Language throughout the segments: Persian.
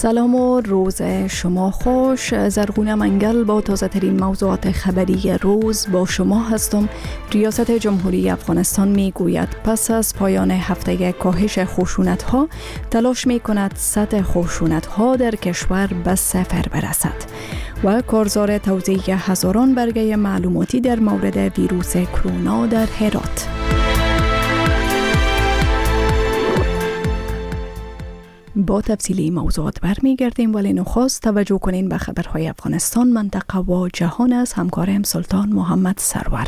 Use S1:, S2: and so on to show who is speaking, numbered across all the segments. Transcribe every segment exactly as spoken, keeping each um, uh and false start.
S1: سلام و روز شما خوش. زرغونه منگل با تازه ترین موضوعات خبری روز با شما هستم. ریاست جمهوری افغانستان می گوید پس از پایان هفته کاهش خشونت ها تلاش می کند سطح خشونت ها در کشور به صفر برسد و کارزار توزیع هزاران برگه معلوماتی در مورد ویروس کرونا در هرات. با تفصیلی موضوعات برمیگردیم، ولی نخست توجه کنین به خبرهای افغانستان، منطقه و جهان از همکارم سلطان محمد سرور.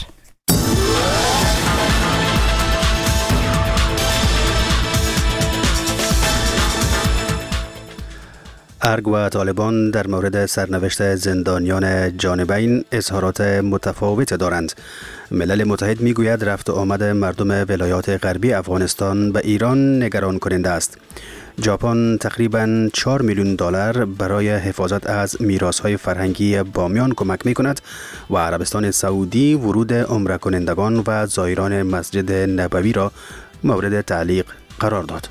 S2: ارگ و طالبان در مورد سرنوشت زندانیان جانبین اظهارات متفاوت دارند. ملل متحد میگوید رفت و آمد مردم ولایات غربی افغانستان به ایران نگران کننده است. ژاپن تقریباً چهار میلیون دلار برای حفاظت از میراث‌های فرهنگی بامیان کمک می‌کند و عربستان سعودی ورود عمره کنندگان و زائران مسجد نبوی را مورد تعلیق قرار داد.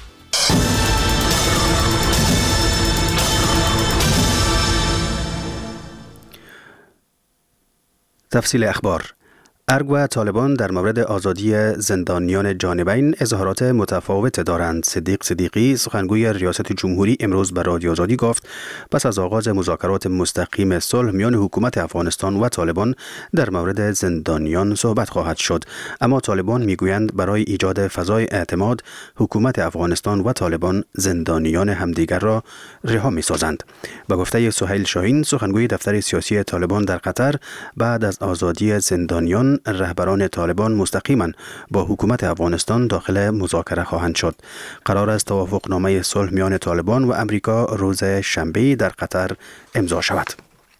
S2: تفصیل اخبار. ارگ و طالبان در مورد آزادی زندانیان جانبین اظهارات متفاوت دارند. صدیق صدیقی سخنگوی ریاست جمهوری امروز به رادیو آزادی گفت پس از آغاز مذاکرات مستقیم صلح میان حکومت افغانستان و طالبان در مورد زندانیان صحبت خواهد شد، اما طالبان میگویند برای ایجاد فضای اعتماد حکومت افغانستان و طالبان زندانیان همدیگر را رها می‌سازند. به گفته سهیل شاهین سخنگوی دفتر سیاسی طالبان در قطر، بعد از آزادی زندانیان رهبران طالبان مستقیما با حکومت افغانستان داخل مذاکره خواهند شد. قرار است توافقنامه صلح میان طالبان و امریکا روز شنبه در قطر امضا شود.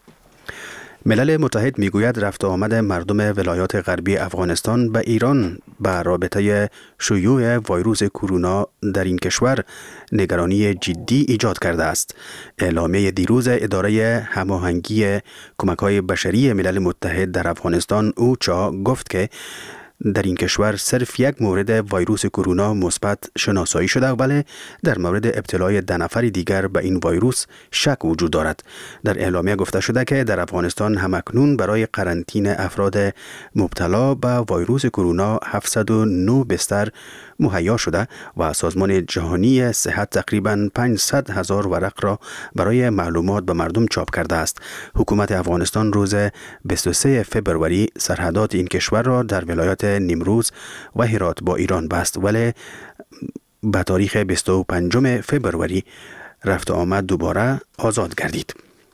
S2: ملل متحد میگوید رفت و آمد مردم ولایات غربی افغانستان به ایران به رابطه شیوع ویروس کرونا در این کشور نگرانی جدی ایجاد کرده است. اعلامیه دیروز اداره هماهنگی کمک‌های بشری ملل متحد در افغانستان اوچا گفت که در این کشور صرف یک مورد ویروس کرونا مثبت شناسایی شده، ولی در مورد ابتلای ده نفر دیگر به این ویروس شک وجود دارد. در اعلامیه گفته شده که در افغانستان همکنون برای قرنطینه افراد مبتلا به ویروس کرونا هفتصد و نه بستر مهیا شده و سازمان جهانی صحت تقریباً پانصد هزار ورق را برای معلومات به مردم چاپ کرده است. حکومت افغانستان روز بیست و سوم فوریه سرحدات این کشور را در ولایات نیمروز و هرات با ایران بست، ولی به تاریخ بیست و پنجم فوریه رفت آمد دوباره آزاد گردید.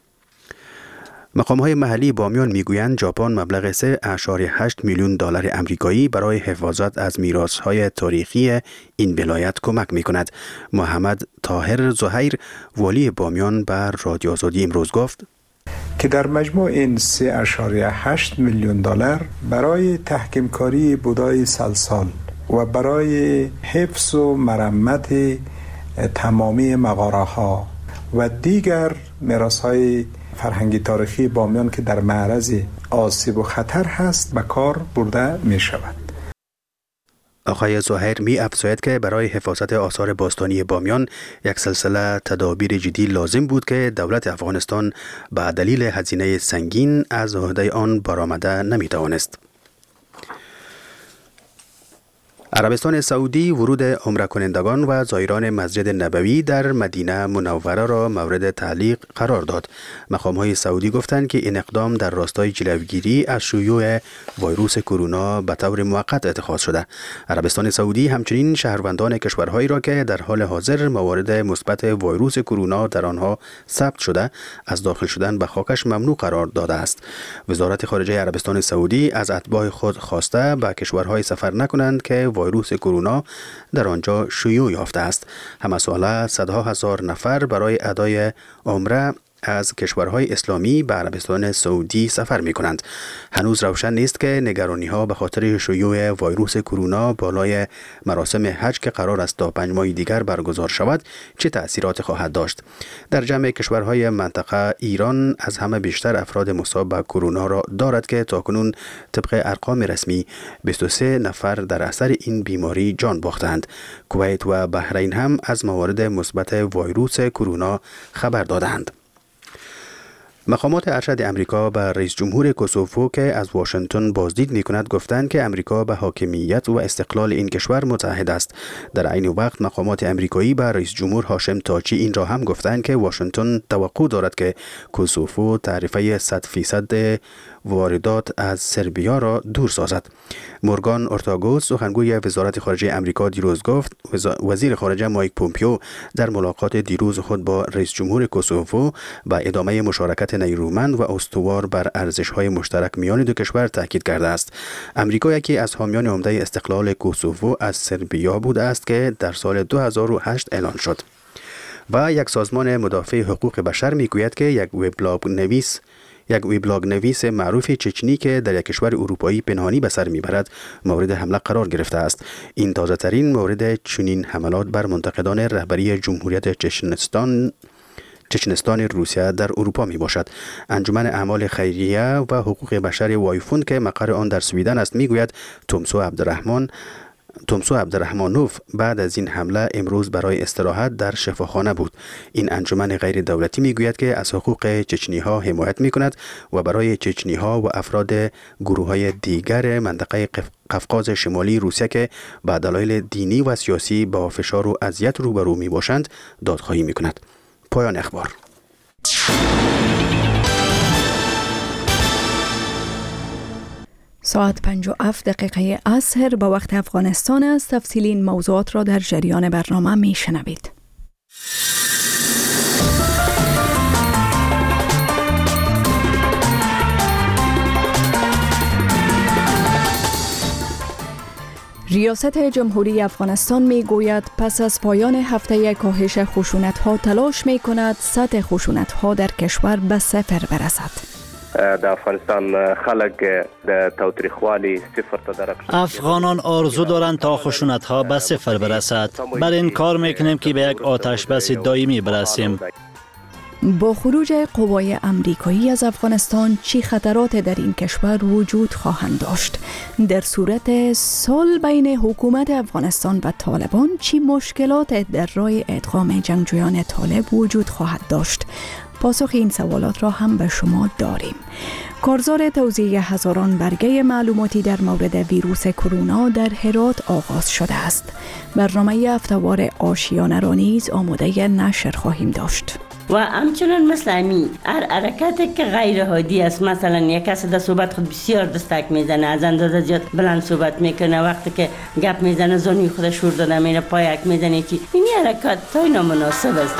S2: مقام‌های محلی بامیان میگویند ژاپن مبلغ سه ممیز هشت میلیون دلار آمریکایی برای حفاظت از میراث‌های تاریخی این ولایت کمک می‌کند. محمد طاهر زهیر والی بامیان بر رادیو آزادی امروز گفت
S3: که در مجموع این سه ممیز هشت میلیون دلار برای تحکیم کاری بودای سلسال و برای حفظ و مرمت تمامی مغاره‌ها و دیگر میراث‌های فرهنگی تاریخی بامیان که در معرض آسیب و خطر هست به کار برده می شود.
S2: آقای زهیر می افزاید که برای حفاظت آثار باستانی بامیان یک سلسله تدابیر جدی لازم بود که دولت افغانستان به دلیل هزینه سنگین از عهده آن برآمده نمی توانست. عربستان سعودی ورود عمره کنندگان و زائران مسجد نبوی در مدینه منوره را مورد تعلیق قرار داد. مقام‌های سعودی گفتند که این اقدام در راستای جلوگیری از شیوع ویروس کرونا به طور موقت اتخاذ شده. عربستان سعودی همچنین شهروندان کشورهایی را که در حال حاضر موارد مثبت ویروس کرونا در آنها ثبت شده از داخل شدن به خاکش ممنوع قرار داده است. وزارت خارجه عربستان سعودی از اتباع خود خواسته به کشورهای سفر نکنند که ویروس کرونا در آنجا شیوع یافته است. همه ساله صدها هزار نفر برای ادای عمره از کشورهای اسلامی به عربستان سعودی سفر می کنند. هنوز روشن نیست که نگرانی ها به خاطر شیوع ویروس کرونا بالای مراسم حج که قرار است تا پنج ماه دیگر برگزار شود چه تأثیرات خواهد داشت. در جمع کشورهای منطقه ایران از همه بیشتر افراد مصاب به کرونا را دارد که تاکنون طبق ارقام رسمی بیست و سه نفر در اثر این بیماری جان باختند. کویت و بحرین هم از موارد مثبت ویروس کرونا خبر دادند. مقامات ارشد امریکا به رئیس جمهور کوسوو که از واشنگتن بازدید می‌کند گفتند که امریکا به حاکمیت و استقلال این کشور متعهد است. در عین وقت مقامات امریکایی به رئیس جمهور هاشم تاچی این را هم گفتند که واشنگتن توقع دارد که کوسوو تعرفه صد فیصد واردات از سربیا را دور سازد. مورگان اورتاگوس سخنگوی وزارت خارجه امریکا دیروز گفت وزیر خارجه مایک پومپیو در ملاقات دیروز خود با رئیس جمهور کوسوو به ادامه مشارکت نیرومند و استوار بر ارزش‌های مشترک میان دو کشور تاکید کرده است. امریکا یکی از حامیان عمده استقلال کوسوو از سربیا بوده است که در سال دو هزار و هشت اعلان شد. و یک سازمان مدافع حقوق بشر میگوید که یک وبلاگ نویس یک وبلاگ نویس معروف چچنی که در یک کشور اروپایی پنهانی به سر میبرد مورد حمله قرار گرفته است. این تازه ترین مورد چنین حملات بر منتقدان رهبری جمهوریت چچنستان چچنستان روسیه در اروپا می باشد. انجمن اعمال خیریه و حقوق بشر وایفوند که مقر آن در سویدن است میگوید تومسو عبدالرحمن تومسو عبدالرحمانوف بعد از این حمله امروز برای استراحت در شفاخانه بود. این انجمن غیر دولتی میگوید که از حقوق چچنی ها حمایت می کند و برای چچنی ها و افراد گروه های دیگر منطقه قفقاز شمالی روسیه که به دلایل دینی و سیاسی با فشار و اذیت روبرو می باشند دادخواهی می کند. پایان اخبار.
S1: ساعت پنج و هفت دقیقه عصر به وقت افغانستان است. تفصیل این موضوعات را در جریان برنامه می شنوید. ریاست جمهوری افغانستان می گوید پس از پایان هفته کاهش خشونت ها تلاش می کند سطح خشونت ها در کشور به صفر برسد.
S4: د افغانستان خلک د تاوتریخوالي صفر ته درک.
S5: افغانان آرزو دارند تا خشونت ها به صفر برسد. بر این کار میکنیم که به یک آتش بس دائمی برسیم.
S1: با خروج قوای امریکایی از افغانستان چی خطرات در این کشور وجود خواهند داشت؟ در صورت صلح بین حکومت افغانستان و طالبان چی مشکلات در راه ادغام جنگجویان طالب وجود خواهد داشت؟ پاسخ این سوالات را هم به شما داریم. کارزار توزیع هزاران برگه معلوماتی در مورد ویروس کرونا در هرات آغاز شده است. برنامه هفته‌وار آشیانه را نیز آماده نشر خواهیم داشت.
S6: و همچنان مثل امی هر حرکتی که غیر عادی است، مثلا یک کس در صحبت خود بسیار دستک میزنه، از اندازه زیاد بلند صحبت میکنه، وقتی که گپ میزنه زانوی خود شور داده میره پایک میزنه، که این حرکت تای نامناسب است.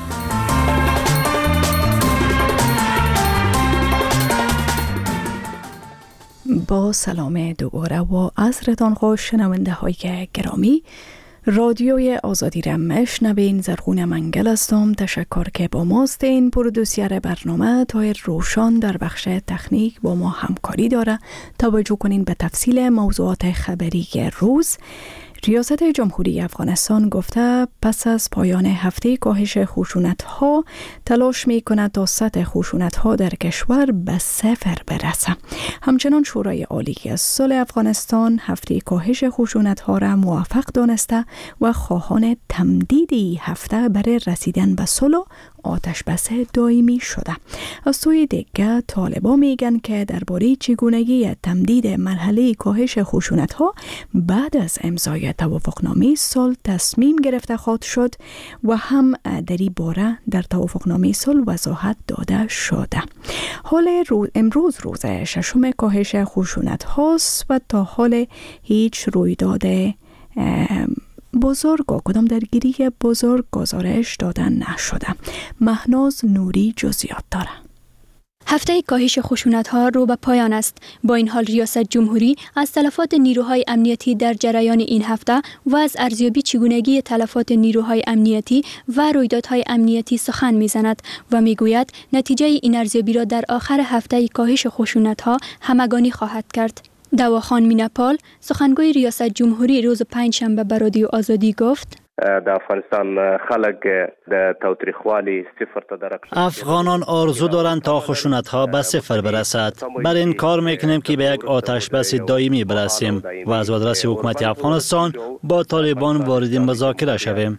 S1: با سلام دوباره و عصرتان خوش شنونده های گرامی. رادیوی آزادی را میشنوین. زرغون منگل هستم. تشکر که با ماست. این پرودوسر برنامه طاهر روشان در بخش تکنیک با ما همکاری داره. توجه کنین به تفصیل موضوعات خبری روز. ریاست جمهوری افغانستان گفته پس از پایان هفته کاهش خشونت ها تلاش می کند تا سطح خشونت ها در کشور به صفر برسه. همچنان شورای عالی صلح افغانستان هفته کاهش خشونت ها را موفق دانسته و خواهان تمدید این هفته برای رسیدن به صلح آتش بس دائمی شده. از سوی دیگه طالبان میگن که درباره چگونگی تمدید مرحله کاهش خشونت ها بعد از امضای توافقنامه صلح تصمیم گرفته خواهد شد و هم در این باره در توافقنامه صلح وضاحت داده شده. حال روز امروز روز ششم کاهش خشونت هاست و تا حال هیچ رویداد بزرگ و کدام درگیری بزرگ گزارش دادن نشده. مهناز نوری جزئیات داره.
S7: هفته کاهش خشونت‌ها رو به پایان است. با این حال ریاست جمهوری از تلفات نیروهای امنیتی در جریان این هفته و از ارزیابی چگونگی تلفات نیروهای امنیتی و رویدادهای امنیتی سخن می‌زند و می‌گوید نتیجه این ارزیابی را در آخر هفته کاهش خشونت‌ها همگانی خواهد کرد. دواخان میناپال سخنگوی ریاست جمهوری روز پنجشنبه به رادیو آزادی گفت:
S4: د افغانستان خلک د تاوتریخوالي صفر ته درک.
S5: افغانان آرزو دارند تا خشونت ها به صفر برسد. بر این کار میکنیم که به یک آتش بس دائمی برسیم و از آدرس حکومت افغانستان با طالبان وارد مذاکره شویم.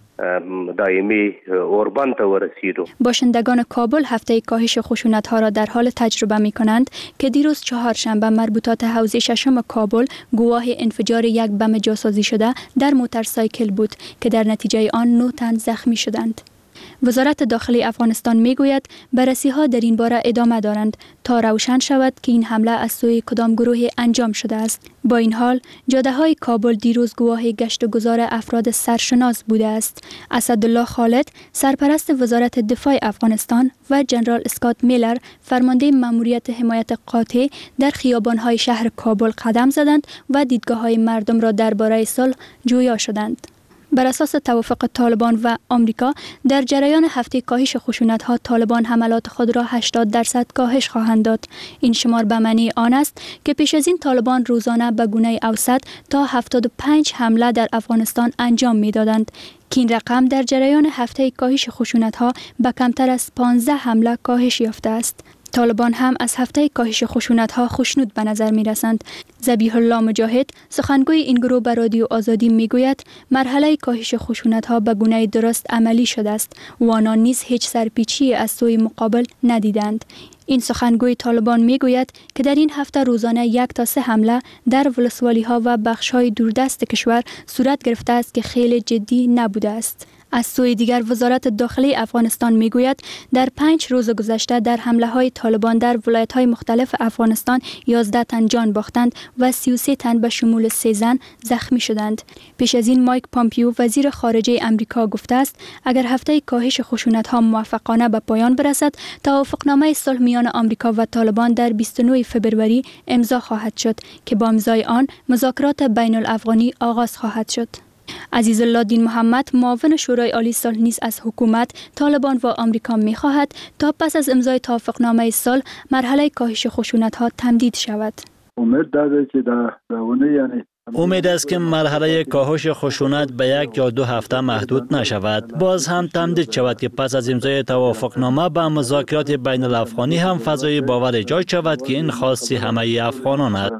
S4: دائمی اوربان ته ورسیدو.
S7: باشندگان کابل هفته کاهش خشونت ها را در حال تجربه می کنند که دیروز چهارشنبه مربوطات حوزه ششم کابل گواه انفجار یک بم جاسازی شده در موتورسایکل بود که در نتیجه آن نه تن زخمی شدند. وزارت داخلی افغانستان می گوید بررسی ها در این باره ادامه دارند تا روشن شود که این حمله از سوی کدام گروه انجام شده است. با این حال جاده های کابل دیروز گواه گشت و گذار افراد سرشناس بوده است. اسدالله خالد سرپرست وزارت دفاع افغانستان و جنرال اسکات میلر فرمانده ماموریت حمایت قاطع در خیابان های شهر کابل قدم زدند و دیدگاه های مردم را درباره صلح جویا شدند. بر اساس توافق طالبان و آمریکا در جریان هفته کاهش خشونت‌ها طالبان حملات خود را هشتاد درصد کاهش خواهند داد. این شمار به معنی آن است که پیش از این طالبان روزانه به گونه اوسط تا هفتاد و پنج حمله در افغانستان انجام می‌دادند که این رقم در جریان هفته کاهش خشونت‌ها به کمتر از پانزده حمله کاهش یافته است. طالبان هم از هفته کاهش خشونت‌ها خوشنود به نظر می‌رسند. ذبیح الله مجاهد سخنگوی این گروه به رادیو آزادی می‌گوید مرحله کاهش خشونت‌ها به گونه درست عملی شده است و آنان نیز هیچ سرپیچی از سوی مقابل ندیدند. این سخنگوی طالبان می‌گوید که در این هفته روزانه یک تا سه حمله در ولسوالی‌ها و بخش‌های دوردست کشور صورت گرفته است که خیلی جدی نبوده است. از سوی دیگر وزارت داخلی افغانستان میگوید در پنج روز گذشته در حمله های طالبان در ولایت های مختلف افغانستان یازده تن جان باختند و سی و سه تن به شمول سه زن زخمی شدند. پیش از این مایک پامپیو وزیر خارجه امریکا گفته است اگر هفته کاهش خشونت ها موفقانه به پایان برسد توافقنامه صلح میان آمریکا و طالبان در بیست و نه فوریه امضا خواهد شد که با امضای آن مذاکرات بین الافغانی آغاز خواهد شد. عزیزالله دین محمد معاون شورای عالی صلح نیز از حکومت طالبان و آمریکا می‌خواهد تا پس از امضای توافقنامه صلح مرحله کاهش خشونت‌ها تمدید شود.
S8: امید داره که در زمان یعنی
S5: امید است که مرحله کاهش خشونت به یک یا دو هفته محدود نشود. باز هم تمدید شود که پس از امضای توافقنامه به مذاکرات بین الافغانی هم فضای باور ایجاد شود که این خواسته همه افغانان است.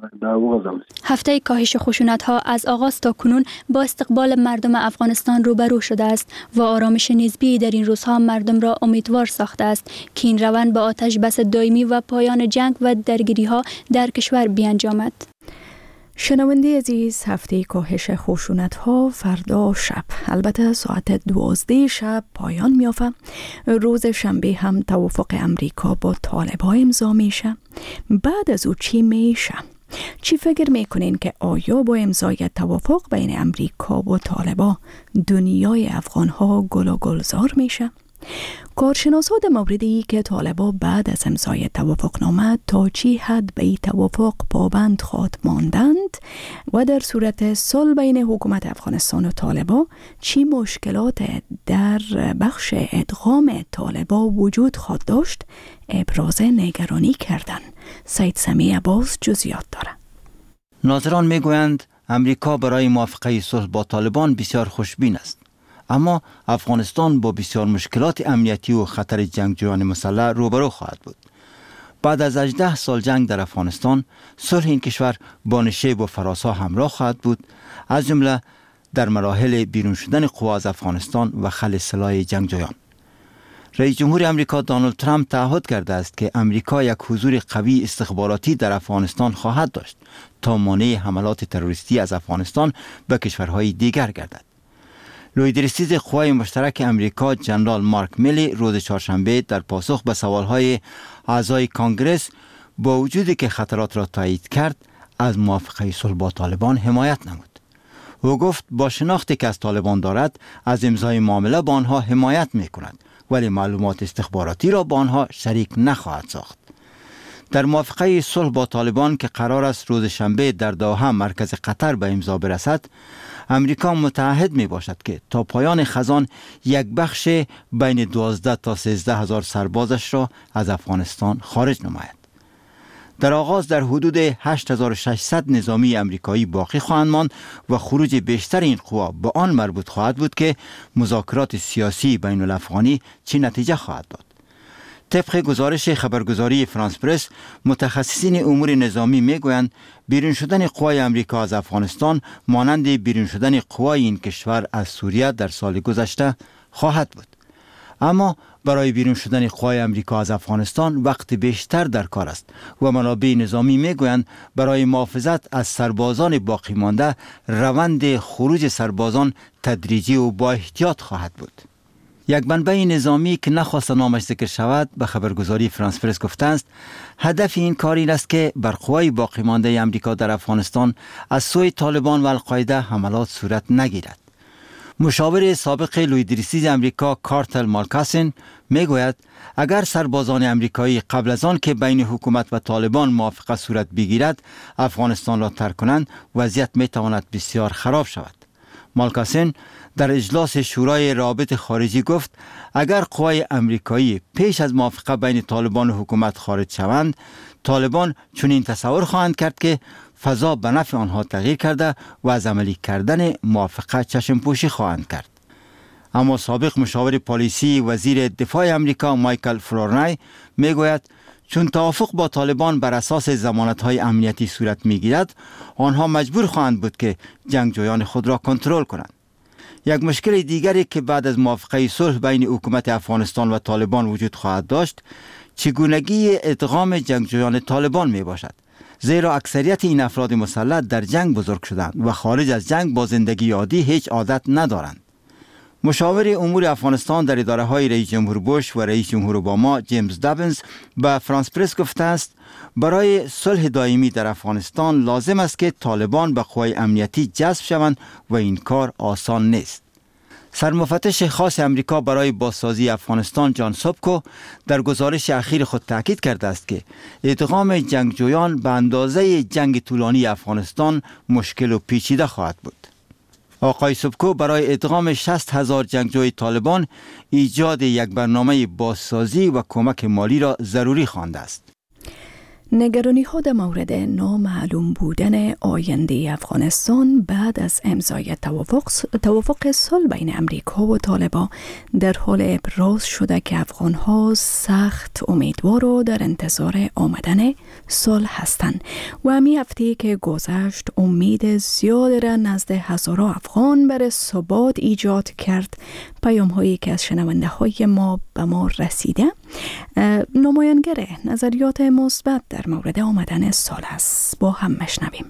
S7: هفته کاهش خشونت‌ها از آغاز تا کنون با استقبال مردم افغانستان روبرو شده است و آرامش نسبی در این روزها مردم را امیدوار ساخته است که این روند به آتش بس دائمی و پایان جنگ و درگیری‌ها در کشور بیانجامد.
S1: شنونده عزیز، هفته کاهش خشونت ها فردا شب، البته ساعت دوازده شب پایان میافته. روز شنبه هم توافق امریکا با طالبان امضا میشه. بعد از او چی میشه؟ چی فکر میکنین که آیا با امضای توافق بین امریکا و طالبان دنیای افغان ها گل و گلزار میشه؟ کارشناسان در موردی که طالبان بعد از امضای توافقنامه تا چی حد به این توافق پابند خواهد ماندند و در صورت صلح بین حکومت افغانستان و طالبان چی مشکلات در بخش ادغام طالبان وجود خواهد داشت ابراز نگرانی کردن. سید سمیع عباس جزئیات داره.
S9: ناظران میگویند امریکا برای موافقه صلح با طالبان بسیار خوشبین است، اما افغانستان با بسیار مشکلات امنیتی و خطر جنگجویان مسلح روبرو خواهد بود. بعد از هجده سال جنگ در افغانستان، صلح این کشور با نشیب و فراسا همراه خواهد بود، از جمله در مراحل بیرون شدن قوا از افغانستان و خلع سلاح جنگجویان. رئیس جمهور امریکا دونالد ترامپ تعهد کرده است که امریکا یک حضور قوی استخباراتی در افغانستان خواهد داشت تا مانع حملات تروریستی از افغانستان به کشورهای دیگر گردد. لویدرسیز قوای مشترک امریکا جنرال مارک میلی روز چهارشنبه در پاسخ به سوالهای اعضای کانگرس با وجودی که خطرات را تایید کرد از موافقه صلح با طالبان حمایت نمود. او گفت با شناختی که از طالبان دارد از امضای معامله با آنها حمایت می کند، ولی معلومات استخباراتی را با آنها شریک نخواهد ساخت. در موافقه صلح با طالبان که قرار است روز شنبه در دوحه مرکز قطر به امضا برسد، امریکا متعهد می باشد که تا پایان خزان یک بخش بین دوازده تا سیزده هزار سربازش را از افغانستان خارج نماید. در آغاز در حدود هشت هزار و ششصد نظامی امریکایی باقی خواهند ماند و خروج بیشتر این قوا به آن مربوط خواهد بود که مذاکرات سیاسی بین الافغانی چه نتیجه خواهد داد. طبق گزارش خبرگزاری فرانس پرس، متخصصین امور نظامی میگویند بیرون شدن قوای امریکا از افغانستان مانند بیرون شدن قوای این کشور از سوریه در سال گذشته خواهد بود. اما برای بیرون شدن قوای امریکا از افغانستان وقت بیشتر در کار است و منابع نظامی میگویند برای محافظت از سربازان باقی مانده روند خروج سربازان تدریجی و با احتیاط خواهد بود. یک منبع نظامی که نخواست نامش ذکر شود به خبرگزاری فرانس پرس گفته است هدف این کار این است که بر قوای باقی مانده امریکا در افغانستان از سوی طالبان و القاعده حملات صورت نگیرد. مشاور سابق لویدریسیز امریکا کارتل مالکاسن میگوید اگر سربازان امریکایی قبل از آن که بین حکومت و طالبان موافقه صورت بگیرد افغانستان را ترک کنند وضعیت میتواند بسیار خراب شود. مالکاسن در اجلاس شورای روابط خارجی گفت اگر قوای امریکایی پیش از موافقه بین طالبان و حکومت خارج شوند، طالبان چنین تصور خواهند کرد که فضا به نفع آنها تغییر کرده و از عملی کردن موافقه چشم پوشی خواهند کرد. اما سابق مشاور پالیسی وزیر دفاع امریکا مایکل فلورنای میگوید چون توافق با طالبان بر اساس ضمانت‌های امنیتی صورت می‌گیرد، آنها مجبور خواهند بود که جنگجویان خود را کنترل کنند. یک مشکل دیگری که بعد از موافقه صلح بین حکومت افغانستان و طالبان وجود خواهد داشت، چگونگی ادغام جنگجویان طالبان می باشد. زیرا اکثریت این افراد مسلح در جنگ بزرگ شدند و خارج از جنگ با زندگی عادی هیچ عادت ندارند. مشاور امور افغانستان در اداره های رئیس جمهور بوش و رئیس جمهور اوباما جیمز دابنز به فرانس پرس گفته است برای صلح دائمی در افغانستان لازم است که طالبان به قوای امنیتی جذب شوند و این کار آسان نیست. سرمفتش خاص امریکا برای بازسازی افغانستان جان سوبکو در گزارش اخیر خود تاکید کرده است که ادغام جنگجویان به اندازه جنگ طولانی افغانستان مشکل و پیچیده خواهد بود. آقای سوبکو برای ادغام شصت هزار جنگجوی طالبان ایجاد یک برنامه بازسازی و کمک مالی را ضروری خوانده است.
S1: نگرانی ها در مورد نامعلوم بودن آینده افغانستان بعد از امضای توافق توافق صلح بین امریکا و طالبان در حال ابراز شده که افغان ها سخت امیدوار و در انتظار آمدن صلح هستند و همین هفته که گذشت امید زیاد را نزد هزاران افغان برای ثبات ایجاد کرد. پیام هایی که از شنونده های ما به ما رسیده نمایانگر نظریات مثبت در مورد آمدن صلح است. با هم مشنویم.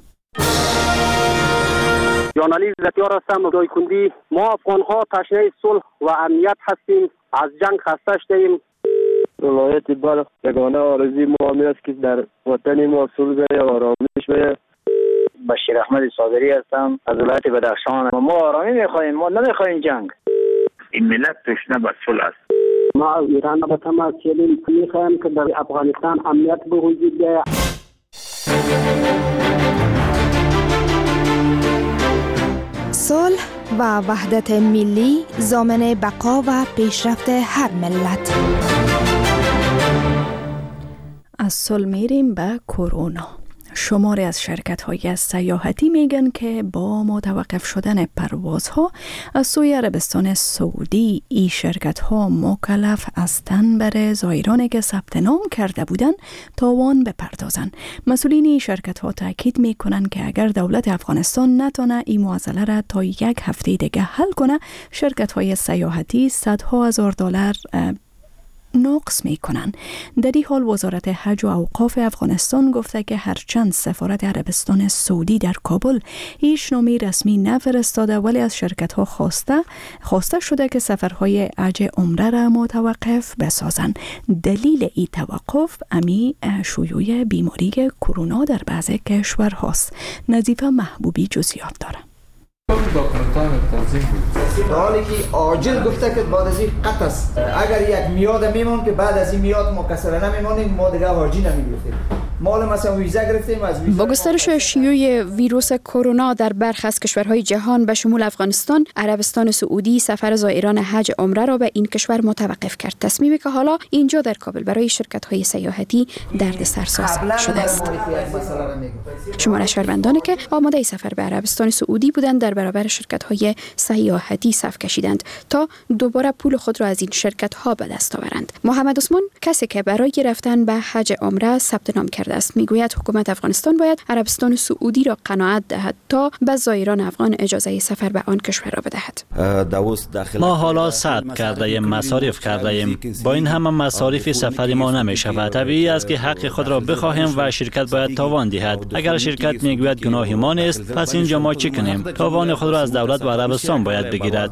S10: ژورنالیست زکیار هستم. جای کندی ما افغان ها تشنه صلح و امنیت هستیم. از جنگ خسته شدیم.
S11: ولایت بلخ یگانه آرزوی ما همین است که در وطن ما صلح و آرامش باشه.
S12: بشیر احمد صادری هستم از ولایت بدخشان. ما آرامی میخواهیم، ما نمیخواهیم جنگ.
S13: این ملت تشنه به صلح است.
S14: ما از ایران به تماسیلیم میخواهیم که در افغانستان امنیت به وجود بیاید.
S15: صلح و وحدت ملی ضامن بقا و پیشرفت هر ملت.
S1: از صلح میریم به کرونا. شماری از شرکت‌های سیاحتی میگن که با متوقف شدن پروازها از سوی عربستان سعودی این شرکت‌ها مکلف هستند برای زائرانی که ثبت نام کرده بودند تاوان بپردازند. مسئولین این شرکت‌ها تاکید میکنن که اگر دولت افغانستان نتونه این معضله را تا یک هفته دیگه حل کنه، شرکت‌های سیاحتی صدها هزار دلار نقص می کنند. در این حال وزارت حج و اوقاف افغانستان گفته که هرچند سفارت عربستان سعودی در کابل هیچ نامه رسمی نفرستاده، ولی از شرکت ها خواسته خواسته شده که سفرهای حج عمره را متوقف بسازند. دلیل این توقف امی شیوع بیماری کرونا در بعضی کشورهاست. نظیفه محبوبی جزئیات داره.
S16: در حالی که عاجل گفته که بعد از این قطع است. اگر یک میاد میمون که بعد از این میاد ما کسره نمیمونیم، ما دیگه حاجی نمیگرفتیم. مال مثلا ویزا گرفتیم از ویزا.
S17: با گسترش شیوع ویروس کرونا در برخی از کشورهای جهان به شمول افغانستان، عربستان سعودی سفر زائران حج عمره را به این کشور متوقف کرد. تصمیمی که حالا اینجا در کابل برای شرکت‌های سیاحتی دردسرساز شده است. شمار شهروندانی که آماده سفر به عربستان سعودی بودند در برابر شرکت‌های سیاحتی صف کشیدند تا دوباره پول خود را از این شرکت‌ها به دست آورند. محمد عثمان کسی که برای رفتن به حج عمره ثبت نام کرده است میگوید حکومت افغانستان باید عربستان سعودی را قناعت دهد تا به زائران افغان اجازه سفر به آن کشور را بدهد.
S5: ما حالا ثبت کرده ایم، مصارف کرده ایم. با این همه مصارف سفر ما نمی شود. طبیعی است که حق خود را بخواهیم و شرکت باید تاوان دهد. اگر شرکت میگوید گناه ما نیست، پس اینجا ما چی کنیم؟ تاوان خود را از دولت و عربستان باید بگیرد.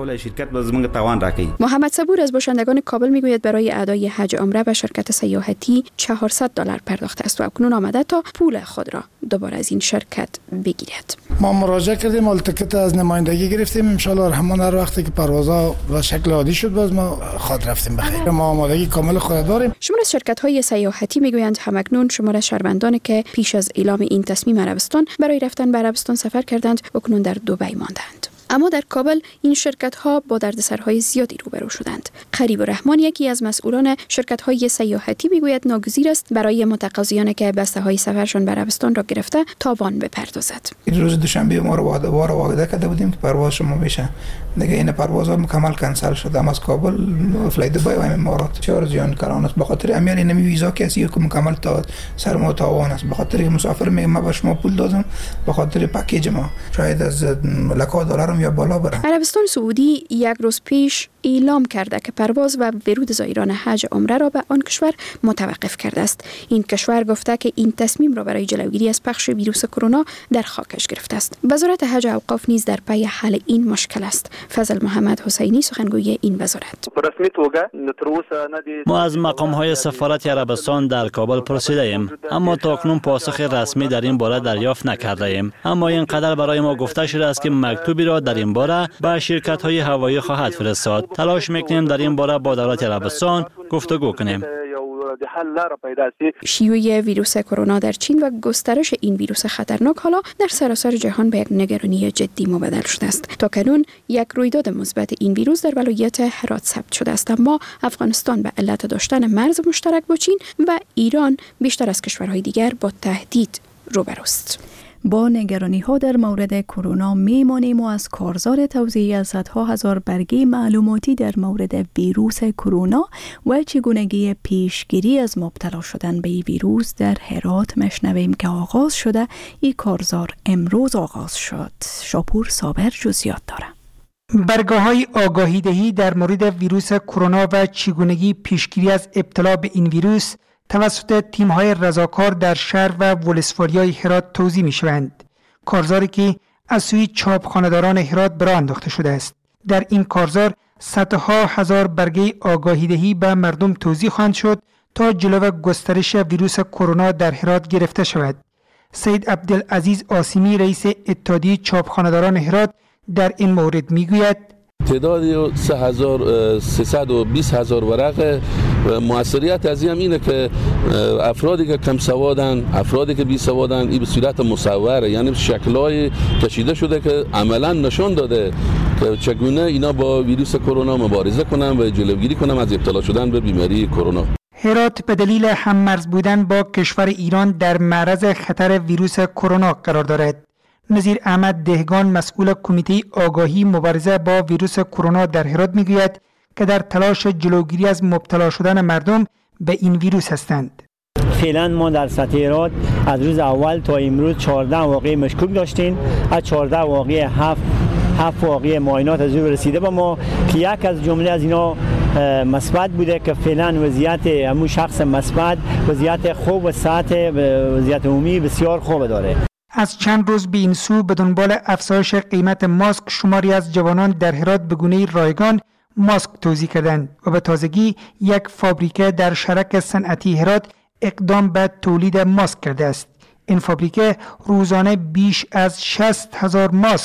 S17: محمد صبور از باشندگان کابل میگوید برای ادای حج عمره به شرکت سیاحتی چهارصد دلار پرداخته است و اکنون آمده تا پول خود را دوباره از این شرکت بگیرد.
S18: ما مراجعه کردیم، التکت از نمایندگی گرفتیم، ان شاء الله همون هر وقتی که پروازها به شکل عادی شد باز ما خود رفتیم بخیر. ما آمادگی کامل خود داریم.
S17: شمار از شرکت‌های سیاحتی میگویند همکنون شمار شهروندانی که پیش از اعلام این تصمیم عربستان برای رفتن به عربستان سفر کردند اکنون در دبی ماندند. اما در کابل این شرکت‌ها با دردسرهای زیادی روبرو شدند. قریب الرحمن یکی از مسئولان شرکت‌های سیاحتی میگوید ناگزیر است برای متقاضیانی که بسته‌های سفرشان به عربستان را گرفته تاوان بپردازد.
S19: این روز دوشنبه ما رو وعده وعده کرده بودیم که پرواز شما بشه. دیگه این پروازها مکمل کنسل شد. اما از کابل فلای دبی و امارات چهار زیان کاران است. به خاطر امیال نمی ویزا کسی که مکمل تا سر ما تاوان است. به خاطر که مسافر میگم ما به شما پول دادم، به خاطر پکیج ما شاید از لکه دلار یا بالا بره.
S17: عربستان سعودی یک روز پیش اعلام کرده که پرواز و ورود زائران حج عمره را به آن کشور متوقف کرده است. این کشور گفته که این تصمیم را برای جلوگیری از پخش ویروس کرونا در خاکش گرفته است. وزارت حج و اوقاف نیز در پی حل این مشکل است. فضل محمد حسینی سخنگوی این وزارت:
S5: ما از مقام‌های سفارت عربستان در کابل پرسیده ایم، اما تاکنون پاسخ رسمی در این باره دریافت نکرده ایم. اما اینقدر برای ما گفته شده است که مکتوبی را در این باره به شرکت‌های هوایی خواهد فرستاد. تلاش میکنیم در این باره با دولت عربستان گفتگو کنیم.
S17: شیوع ویروس کرونا در چین و گسترش این ویروس خطرناک حالا در سراسر جهان به یک نگرانی جدی مبدل شده است. تا کنون یک رویداد مثبت این ویروس در ولایت هرات ثبت شده است، اما افغانستان به علت داشتن مرز مشترک با چین و ایران بیشتر از کشورهای دیگر با تهدید روبروست.
S1: با نگرانی ها در مورد کرونا میمانیم و از کارزار توزیع از صدها هزار برگه معلوماتی در مورد ویروس کرونا و چگونگی پیشگیری از مبتلا شدن به این ویروس در هرات مشنویم که آغاز شده. این کارزار امروز آغاز شد. شاپور صابر جزئیات داره.
S20: برگاه‌های آگاهی دهی در مورد ویروس کرونا و چگونگی پیشگیری از ابتلا به این ویروس توسط تیم‌های رضاکار در شهر و ولسوالی‌های هرات توزیع می‌شوند. کارزاری که از سوی چاپخانه‌داران هرات به راه انداخته شده است. در این کارزار صدها هزار برگه آگاهی دهی به مردم توزیع خواهند شد تا جلو گسترش ویروس کرونا در هرات گرفته شود. سید عبدالعزیز آسیمی رئیس اتحادیه چاپخانه‌داران هرات در این مورد می‌گوید:
S21: تعداد سه هزار و سیصد و بیست هزار ورق موثریت از این اینه که افرادی که کم سوادن، افرادی که بی سوادن، این به صورت مصوره، یعنی شکل‌های کشیده شده که عملاً نشون داده که چگونه اینا با ویروس کرونا مبارزه کنن و جلوگیری کنن از ابتلا شدن به بیماری کرونا.
S20: هرات به دلیل هم‌مرز بودن با کشور ایران در معرض خطر ویروس کرونا قرار دارد. نظیر احمد دهگان مسئول کمیته آگاهی مبارزه با ویروس کرونا در هرات میگوید که در تلاش جلوگیری از مبتلا شدن مردم به این ویروس هستند.
S22: فعلا ما در سطح هرات از روز اول تا امروز چهارده واقعه مشکوک داشتیم. از چهارده واقعه هفت هفت واقعه معاینات از او رسیده به ما که یک از جمله از اینا مثبت بوده که فعلا وضعیت همون شخص مثبت وضعیت خوب و سطح وضعیت عمومی بسیار خوب داره.
S20: از چند روز به این سو به دنبال افزایش قیمت ماسک شماری از جوانان در هرات به گونه رایگان ماسک توزیع کردند و به تازگی یک فابریکه در شرک صنعتی هرات اقدام به تولید ماسک کرده است. این فابریکه روزانه بیش از شصت هزار ماسک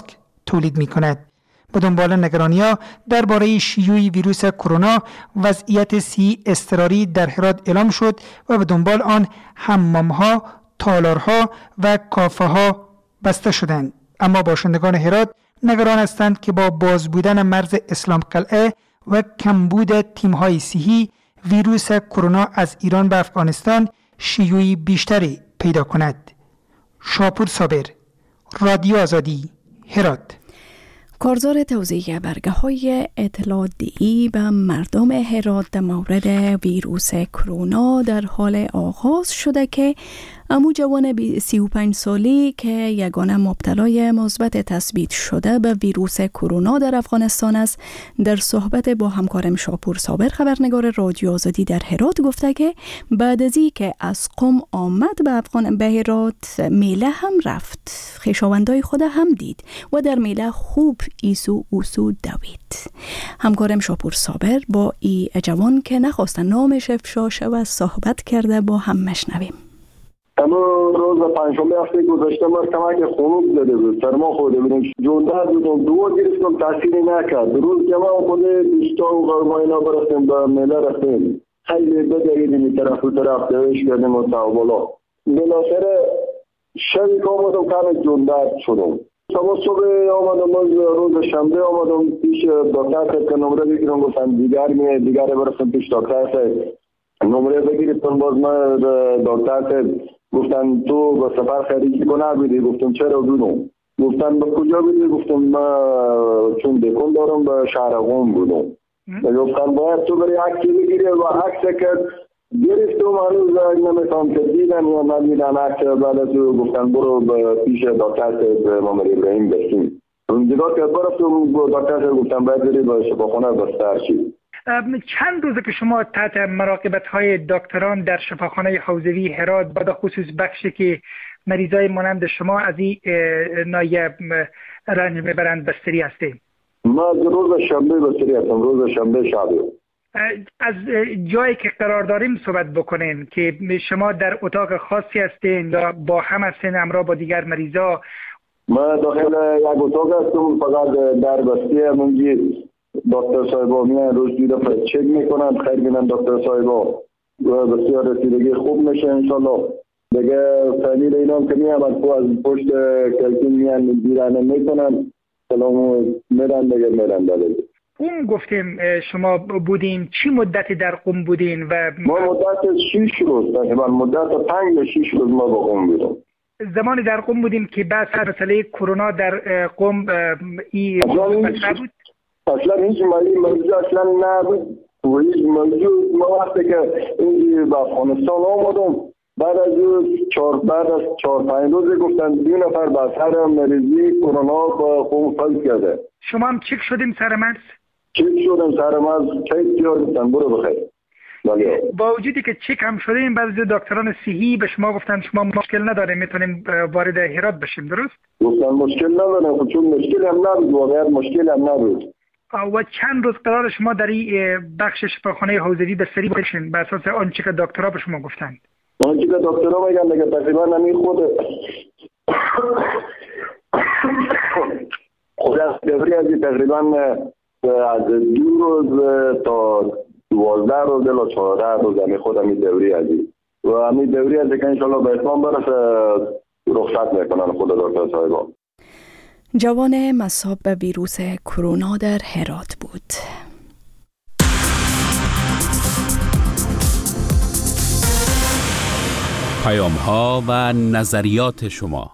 S20: تولید می کند. به دنبال نگرانی‌ها درباره شیوع ویروس کرونا، وضعیت صحی اضطراری در هرات اعلام شد و به دنبال آن حمام‌ها، تالارها و کافه‌ها بسته شدند. اما باشندگان هرات نگران هستند که با باز بودن مرز اسلام قلعه و کمبود تیم‌های صحی، ویروس کرونا از ایران به افغانستان شیوعی بیشتری پیدا کند. شاپور صابر، رادیو آزادی، هرات.
S1: کارزار توزیع برگه های اطلاع دهی به مردم هرات در مورد ویروس کرونا در حال آغاز شده که امو جوان سی و پنج سالی که یگانه مبتلای مثبت تثبیت شده به ویروس کرونا در افغانستان است، در صحبت با همکارم شاپور صابر خبرنگار رادیو آزادی در هرات گفته که بعد از این که از قم آمد به افغان به هرات میله هم رفت، خویشاوندای خود هم دید و در میله خوب ایسو اوسو دوید. همکارم شاپور صابر با ای جوان که نخواست نامش افشا شود صحبت کرده، با هم مشنویم.
S2: اما روز پنجشنبه هفته گذشته ما کمک خنک زده بود، سرما خورده بودیم، جونده بودم، دو گرفتم، تاثیری نکرد. روز که ما خود بیشتا و غرما اینا برفتیم به میله رفتیم، خیلی بدهیدیم این طرف و طرف دویش کردیم و تاولا. بلاخره شبی که آمدم کم جونده شدم. صبح صبح آمدم، روز شنبه آمدم پیش دکتر که نمره بگیرم، گفتن دیگر میه، دیگر برفتم پیش دکتر نمره بگیرم. باز من دکتر گفتن تو به سفر خریجی کنه بیدی. گفتم چرا بودم؟ گفتن به کجا بیدی؟ گفتم من چون دکون دارم به شهر قم بودم. گفتن باید تو بری عکسی بگیری و عکس کرد گرفتم، هنوز نمیتونم که دیدن یا ندیدن عکس. بعد از او گفتن برو پیش دکتر محمد ابراهیم بشین. دیگه که برفتم دکتر گفتن باید بری به شفاخانه بستر شی.
S20: چند روزه که شما تحت مراقبت های دکتران در شفاخانه حوزوی هرات، به خصوص بخشی که مریضای مانند شما از این نایب رنج میبرند بستری هستیم؟
S2: ما روز شنبه بستری هستم، روز شنبه شبه.
S20: از جایی که قرار داریم صحبت بکنین که شما در اتاق خاصی هستین یا با هم هستین همراه با دیگر مریضا؟
S2: ما داخل یک اتاق هستم، فقط در بستی همونجی دکتر صاحبا میان روز دو دفعه چک میکنن، خیر بینن دکتر صاحبا و بسیار رسیدگی خوب میشه انشالله. دیگه فعلی اینا که میان از پشت کلکین میان دیرانه میکنن، سلام میرن دیگه میرن دیگه.
S20: قم گفتیم شما بودین، چی مدتی در قم بودین؟ و
S2: ما مدت شش روز، تقریبا مدت پنج تا شش روز ما با قم بودیم.
S20: زمانی در قم بودیم که بحث مسئله کرونا در قم ای مطرح بود؟
S2: اصلا هیچ موضوع اصلا نبود و هیچ موضوع. ما وقتی که این به افغانستان آمدم، بعد از چهار بعد از چهار پنج روز گفتن دو نفر با سر مریضی کرونا با قم فوت کرده.
S20: شما هم چک شدیم سر مرز؟
S2: چک شدم سر مرز، چک دیار گفتن برو بخیر.
S20: با وجودی که چک هم شدیم، بعضی دکتران صحی به شما گفتن شما مشکل نداره میتونیم وارد هرات بشیم، درست؟
S2: گفتن مشکل نداره، چون مشکل هم نبود، واقعا مشکل هم نبود.
S20: و چند روز قرار شما در این بخش شفاخانه حوزوی بستری باشین بر اساس آنچه که دکترها به شما گفتند؟
S2: آنچه که دکترها میگن دیگه تقریبا همین خود خود از دوری از تقریبا از دو روز تا دوازده روز یا چهارده روز همین خود همین دوری از و همین دوری از که انشالله به اتمام برسه رخصت میکنن خود دکتر صاحبا.
S1: جوان مصاب به ویروس کرونا در هرات بود.
S3: پیام‌ها و نظریات شما.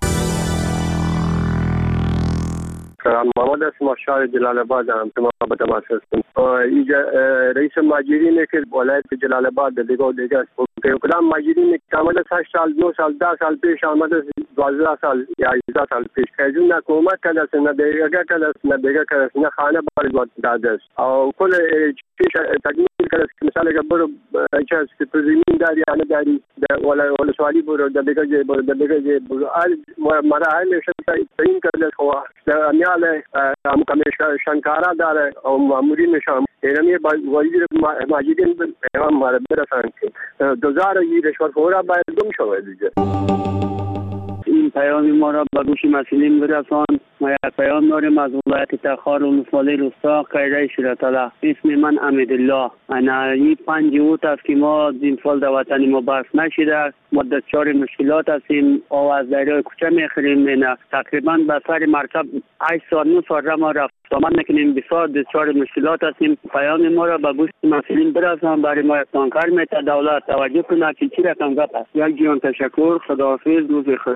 S10: محمد اسم شهر جلال آباد هم که ما به تماس هستیم. اینجا رئیس ماجرین که ولایت جلال آباد دیگه و دیگه است. کلام ماجرین که آمده هشت سال، نه سال، ده سال پیش آمده، دوازده سال یا هجده سال پیش. که از اون حکومت کرده است، نه دیگه کرده است، نه دیگه کرده است، نه خانه باید داده است. او کل چیش تکمیل کرده است که مثلا که برو چه است که تو زمین داری یا نداری، ولی ولی سوالی برو در دیگه جای برو در دیگه جای برو. آل مراحل شده تعیین کرده است. میاله مکمل شنکارا داره او مامورین نشان اینمی وزیر ماجدین هم ماره برسان که دوزار یه رشوتخورا باید گم شود دیگه.
S23: این پیام ما را به گوش مسئولین برسان
S14: ما یک پیام داریم از ولایت تخار ولسوالی روستا قیده شیراتالا. اسم من امیدالله. انا این پنج اوت است که ما این سال در وطن ما برف نشده. ما دچار مشکلات هستیم. آواز دریای کوچه میخوریم. اینا تقریبا به سر مرکب هشت ساعت نه ساعت را ما رفت آمد میکنیم. بسیار دچار مشکلات هستیم. پیام ما را به گوش مسئولین برسانم. برای ما تانکر میته. دولت توجه کنه که چی رقم گپ است. یک جان تشکر. خداحافظ. روز بخیر.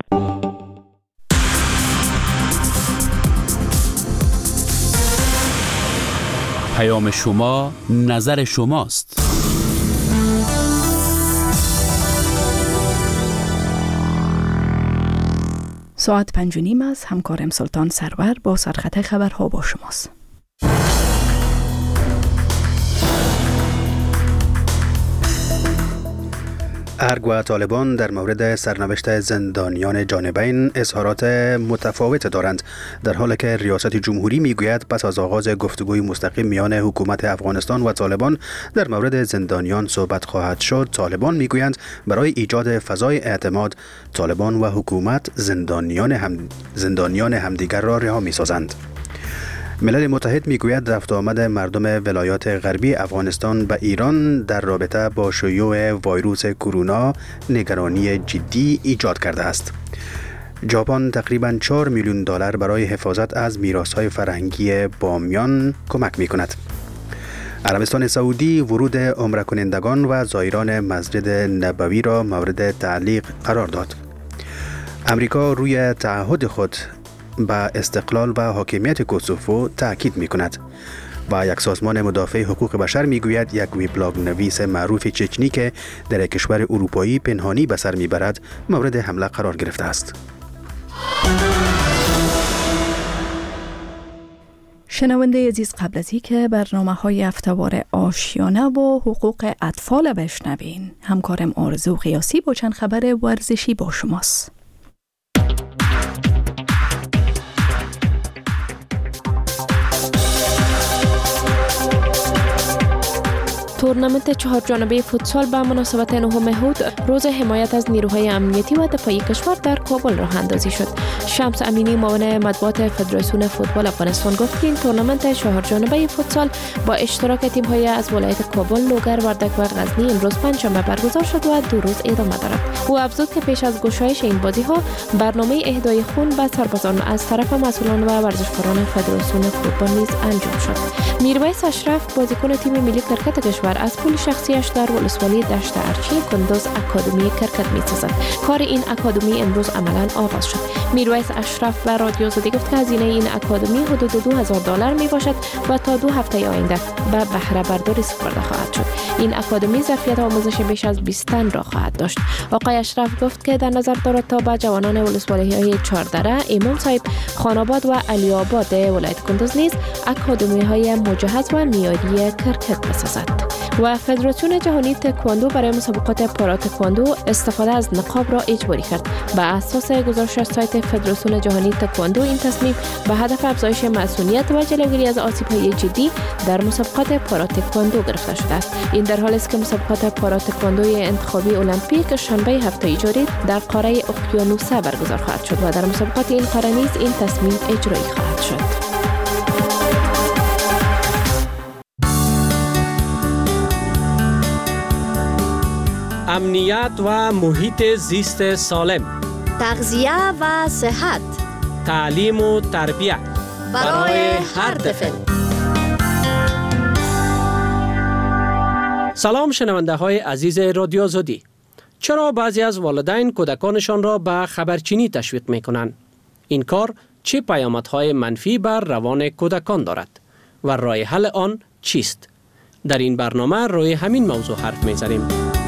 S3: پیام شما نظر شماست.
S1: ساعت پنج و نیم است. همکارم سلطان سرور با سرخط خبرها با شماست.
S4: ارگ و طالبان در مورد سرنوشت زندانیان جانبین اظهارات متفاوت دارند، در حالی که ریاست جمهوری میگوید پس از آغاز گفتگوی مستقیم میان حکومت افغانستان و طالبان در مورد زندانیان صحبت خواهد شد. طالبان میگویند برای ایجاد فضای اعتماد طالبان و حکومت زندانیان هم زندانیان همدیگر را رها میسازند. ملل متحد میگوید رفت آمد مردم ولایات غربی افغانستان به ایران در رابطه با شیوع ویروس کرونا نگرانی جدی ایجاد کرده است. ژاپن تقریباً چهار میلیون دلار برای حفاظت از میراث‌های فرهنگی بامیان کمک می‌کند. عربستان سعودی ورود عمره کنندگان و زائران مسجد نبوی را مورد تعلیق قرار داد. امریکا روی تعهد خود به استقلال و حاکمیت کوسوو تاکید می کند و یک سازمان مدافع حقوق بشر می گوید یک وبلاگ نویس معروف چچنی که در یک کشور اروپایی پنهانی به سر می برد مورد حمله قرار گرفته است.
S1: شنونده عزیز، قبل از اینکه برنامه های هفته‌وار آشیانه و حقوق اطفال بشنوین، همکارم آرزو قیاسی با چند خبر ورزشی با شماست.
S6: تورنمنت چهار جانبه فوتسال به مناسبت نهم هود روز حمایت از نیروهای امنیتی و دفاعی کشور در کابل راه اندازی شد. شمس امینی معاون مطبوعات فدراسیون فوتبال افغانستان گفت که این تورنمنت چهار جانبه فوتسال با اشتراک تیم‌های از ولایت کابل، لوگر، وردک و غزنی امروز پنجشنبه برگزار شد و دو روز ادامه دارد. او افزود که پیش از گشایش این بازی‌ها برنامه اهدای خون به سربازان از طرف مسئولان و ورزشکاران فدراسیون فوتبال نیز انجام شد. میرویس اشرف بازیکن تیم ملی کرکت کشور از پول شخصیش در ولسوالی دشت ارچی کندوز اکادمی کرکت می‌سازد. کار این اکادمی امروز عملاً آغاز شد. میرویس اشرف به رادیو زدی گفت که هزینه این اکادمی حدود دو هزار دلار میباشد و تا دو هفته آینده به بهره برداری سپرده خواهد شد. این اکادمی ظرفیت آموزش بیش از بیست تن را خواهد داشت. آقای اشرف گفت که در نظر دارد تا به جوانان ولسوالی‌های چهاردره، امام صاحب، خاناباد و علی آباد ولایت کندوز نیز اکادمی‌های مجهز و معیاری کرکت بسازد. و فدراسیون جهانی تکواندو برای مسابقات پارا تکواندو استفاده از نقاب را اجباری کرد. بر اساس گزارش از سایت فدراسیون جهانی تکواندو این تصمیم به هدف افزایش مسئولیت و جلوگیری از آسیب‌های جدی در مسابقات پارا تکواندو گرفته شده است. این در حالی است که مسابقات پارا تکواندوی انتخابی المپیک شنبه هفته جاری در قاره اقیانوسه برگزار خواهد شد و در مسابقات این قاره نیز این تصمیم اجرایی خواهد شد.
S23: امنیت و محیط زیست سالم،
S24: تغذیه و صحت،
S23: تعلیم و تربیت
S24: برای هر طفل.
S23: سلام شنونده های عزیز رادیو زدی. چرا بعضی از والدین کودکانشان را به خبرچینی تشویق می کنند؟ این کار چه پیامدهای منفی بر روان کودکان دارد و راه حل آن چیست؟ در این برنامه روی همین موضوع حرف می زنیم.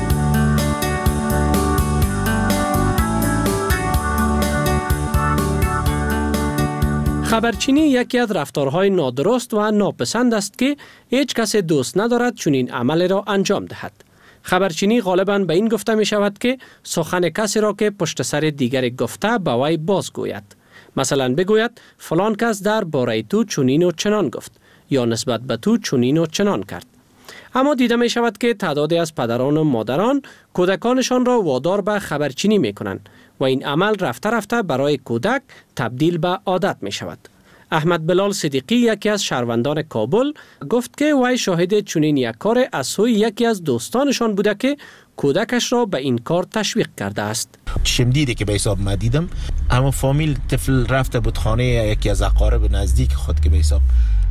S23: خبرچینی یکی از رفتارهای نادرست و ناپسند است که هیچ کس دوست ندارد چنین عمل را انجام دهد. خبرچینی غالباً به این گفته می شود که سخن کسی را که پشت سر دیگر گفته به وی بازگوید. مثلا بگوید فلان کس در باره تو چنین و چنان گفت یا نسبت به تو چنین و چنان کرد. اما دیده می شود که تعدادی از پدران و مادران کودکانشان را وادار به خبرچینی می کنند و این عمل رفته رفته برای کودک تبدیل به عادت می شود. احمد بلال صدیقی یکی از شهروندان کابل گفت که وی شاهد چنین یک کار از سوی یکی از دوستانشان بوده که کودکش را به این کار تشویق کرده است.
S7: چشم دیده که به حساب ما دیدم، اما فامیل طفل رفته بود خانه یکی از اقارب نزدیک خود که به حساب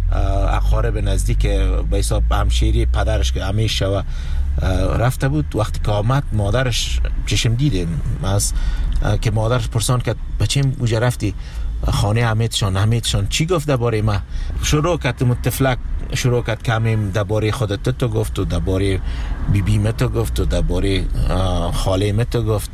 S7: اقارب نزدیک به حساب همشیری پدرش که همیشه و رفته بود. وقتی که آمد مادرش چشم دیده از که مادرش پرسان کرد بچیم اوجا رفتی خانه امیدشان امیدشان چی گفت درباره ما؟ شروع کرد متفلک شروع کرد کمیم درباره خودت تو گفت و درباره بی بی متو گفت و درباره خاله متو گفت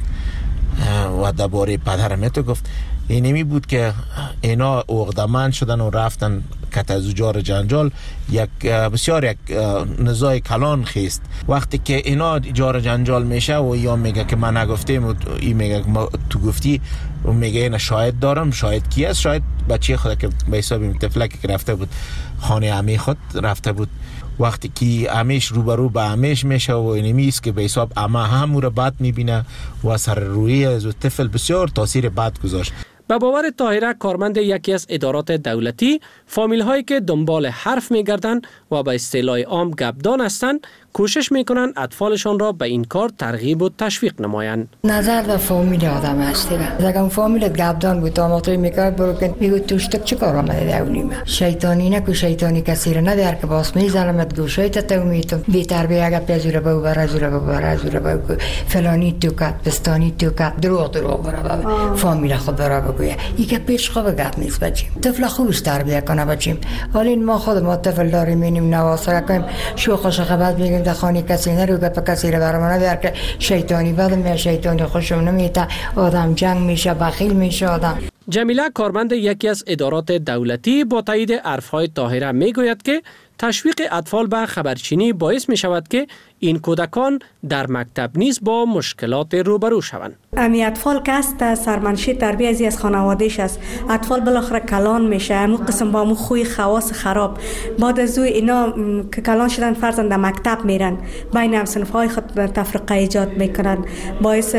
S7: و درباره پدر متو گفت. اینمی بود که اینا عقده‌مند شدن و رفتن کت از جار جنجال. یک بسیار یک نزاع کلان خیست. وقتی که اینا جار جنجال میشه و یا میگه که من نگفتم و این میگه که تو گفتی و میگه اینا شاهد دارم. شاهد کی است؟ شاهد بچه خود که به حساب متفلکی که رفته بود خانه عمه خود رفته بود. وقتی که عمهش روبرو به عمهش میشه و اینمی است که به حساب عمه هم او را بد میبینه و سر روی از طفل بسیار تاثیر بد گذاشت.
S23: به باور طاهره کارمند یکی از ادارات دولتی، فامیل هایی که دنبال حرف میگردند و به اصطلاح عام گپدان هستند کوشش میکنند اطفالشان را به این کار ترغیب و تشویق نمایند.
S8: نظر در فامیل آدم است دیگه. اگر فامیلت گپدان بود آماتوی میکرد برو که میگو توشتک چی کار آمده دونیمه. شیطانی نکو شیطانی کسی را ندار که باس میزنمت گوشایت تو میتم بی تربیه اگر پزوره بو برا زوره بو برا زوره بو فلانی تو کات بستانی تو کات دروغ دروغ برا فامیل خود برا بگویه. ای که پیش خوب گپ نیست بچیم. طفل خوبش تربیه کنه بچیم. حالا ما خود ما طفل داریم می‌بینیم نواسا کنیم شوخ شقبت میگیم در خانه کسی نرو که کسی رو برام ندار که شیطانی بدم میاد شیطانی خوشم نمیاد آدم جنگ میشه بخیل میشه آدم.
S23: جمیله کارمند یکی از ادارات دولتی با تایید حرف‌های طاهره میگوید که تشویق اطفال به خبرچینی باعث می شود که این کودکان در مکتب نیز با مشکلات روبرو شوند.
S9: امی اطفال که است سرمنشی تربیه ازی از خانوادهش است. اطفال بالاخره کلان میشه، امو قسم با امو خوی خواص خراب. بعد از او اینا که کلان شدن فرزند در مکتب میرن، بین همسنفهای خود تفرقه ایجاد میکنن، باعث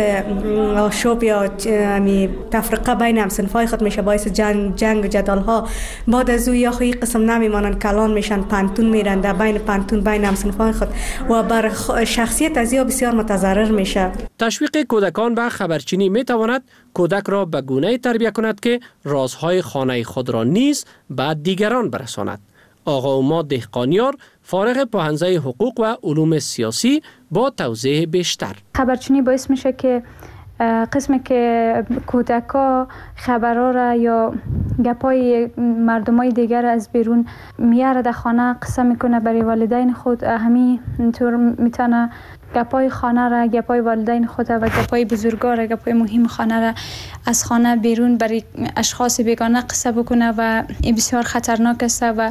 S9: آشوب یا امی تفرقه بین همسنفهای خود میشه، باعث جنگ جنگ و جدال ها. بعد از او یا خوی قسم نمیمانن کلان میشن، پانتون میرن، در بین پانتون بین همسنفهای خود و بر شخصیت از یا بسیار متضرر میشه.
S23: تشویق کودکان به خبرچینی می تواند کودک را به گونه‌ای تربیت کند که رازهای خانه خود را نیز به دیگران برساند. آقا اماد دهقانیار فارغ پوهنځی حقوق و علوم سیاسی با توضیح بیشتر.
S11: خبرچینی باعث میشه که قسمی که کودکا خبرها را یا گپای مردمای دیگر از بیرون میاره در خانه قصه میکنه برای والدین خود، همین طور میتونه گپای خانه را، گپای والدین خود و گپای بزرگا را، گپای مهم خانه را از خانه بیرون برای اشخاص بیگانه قصه بکنه و این بسیار خطرناک است و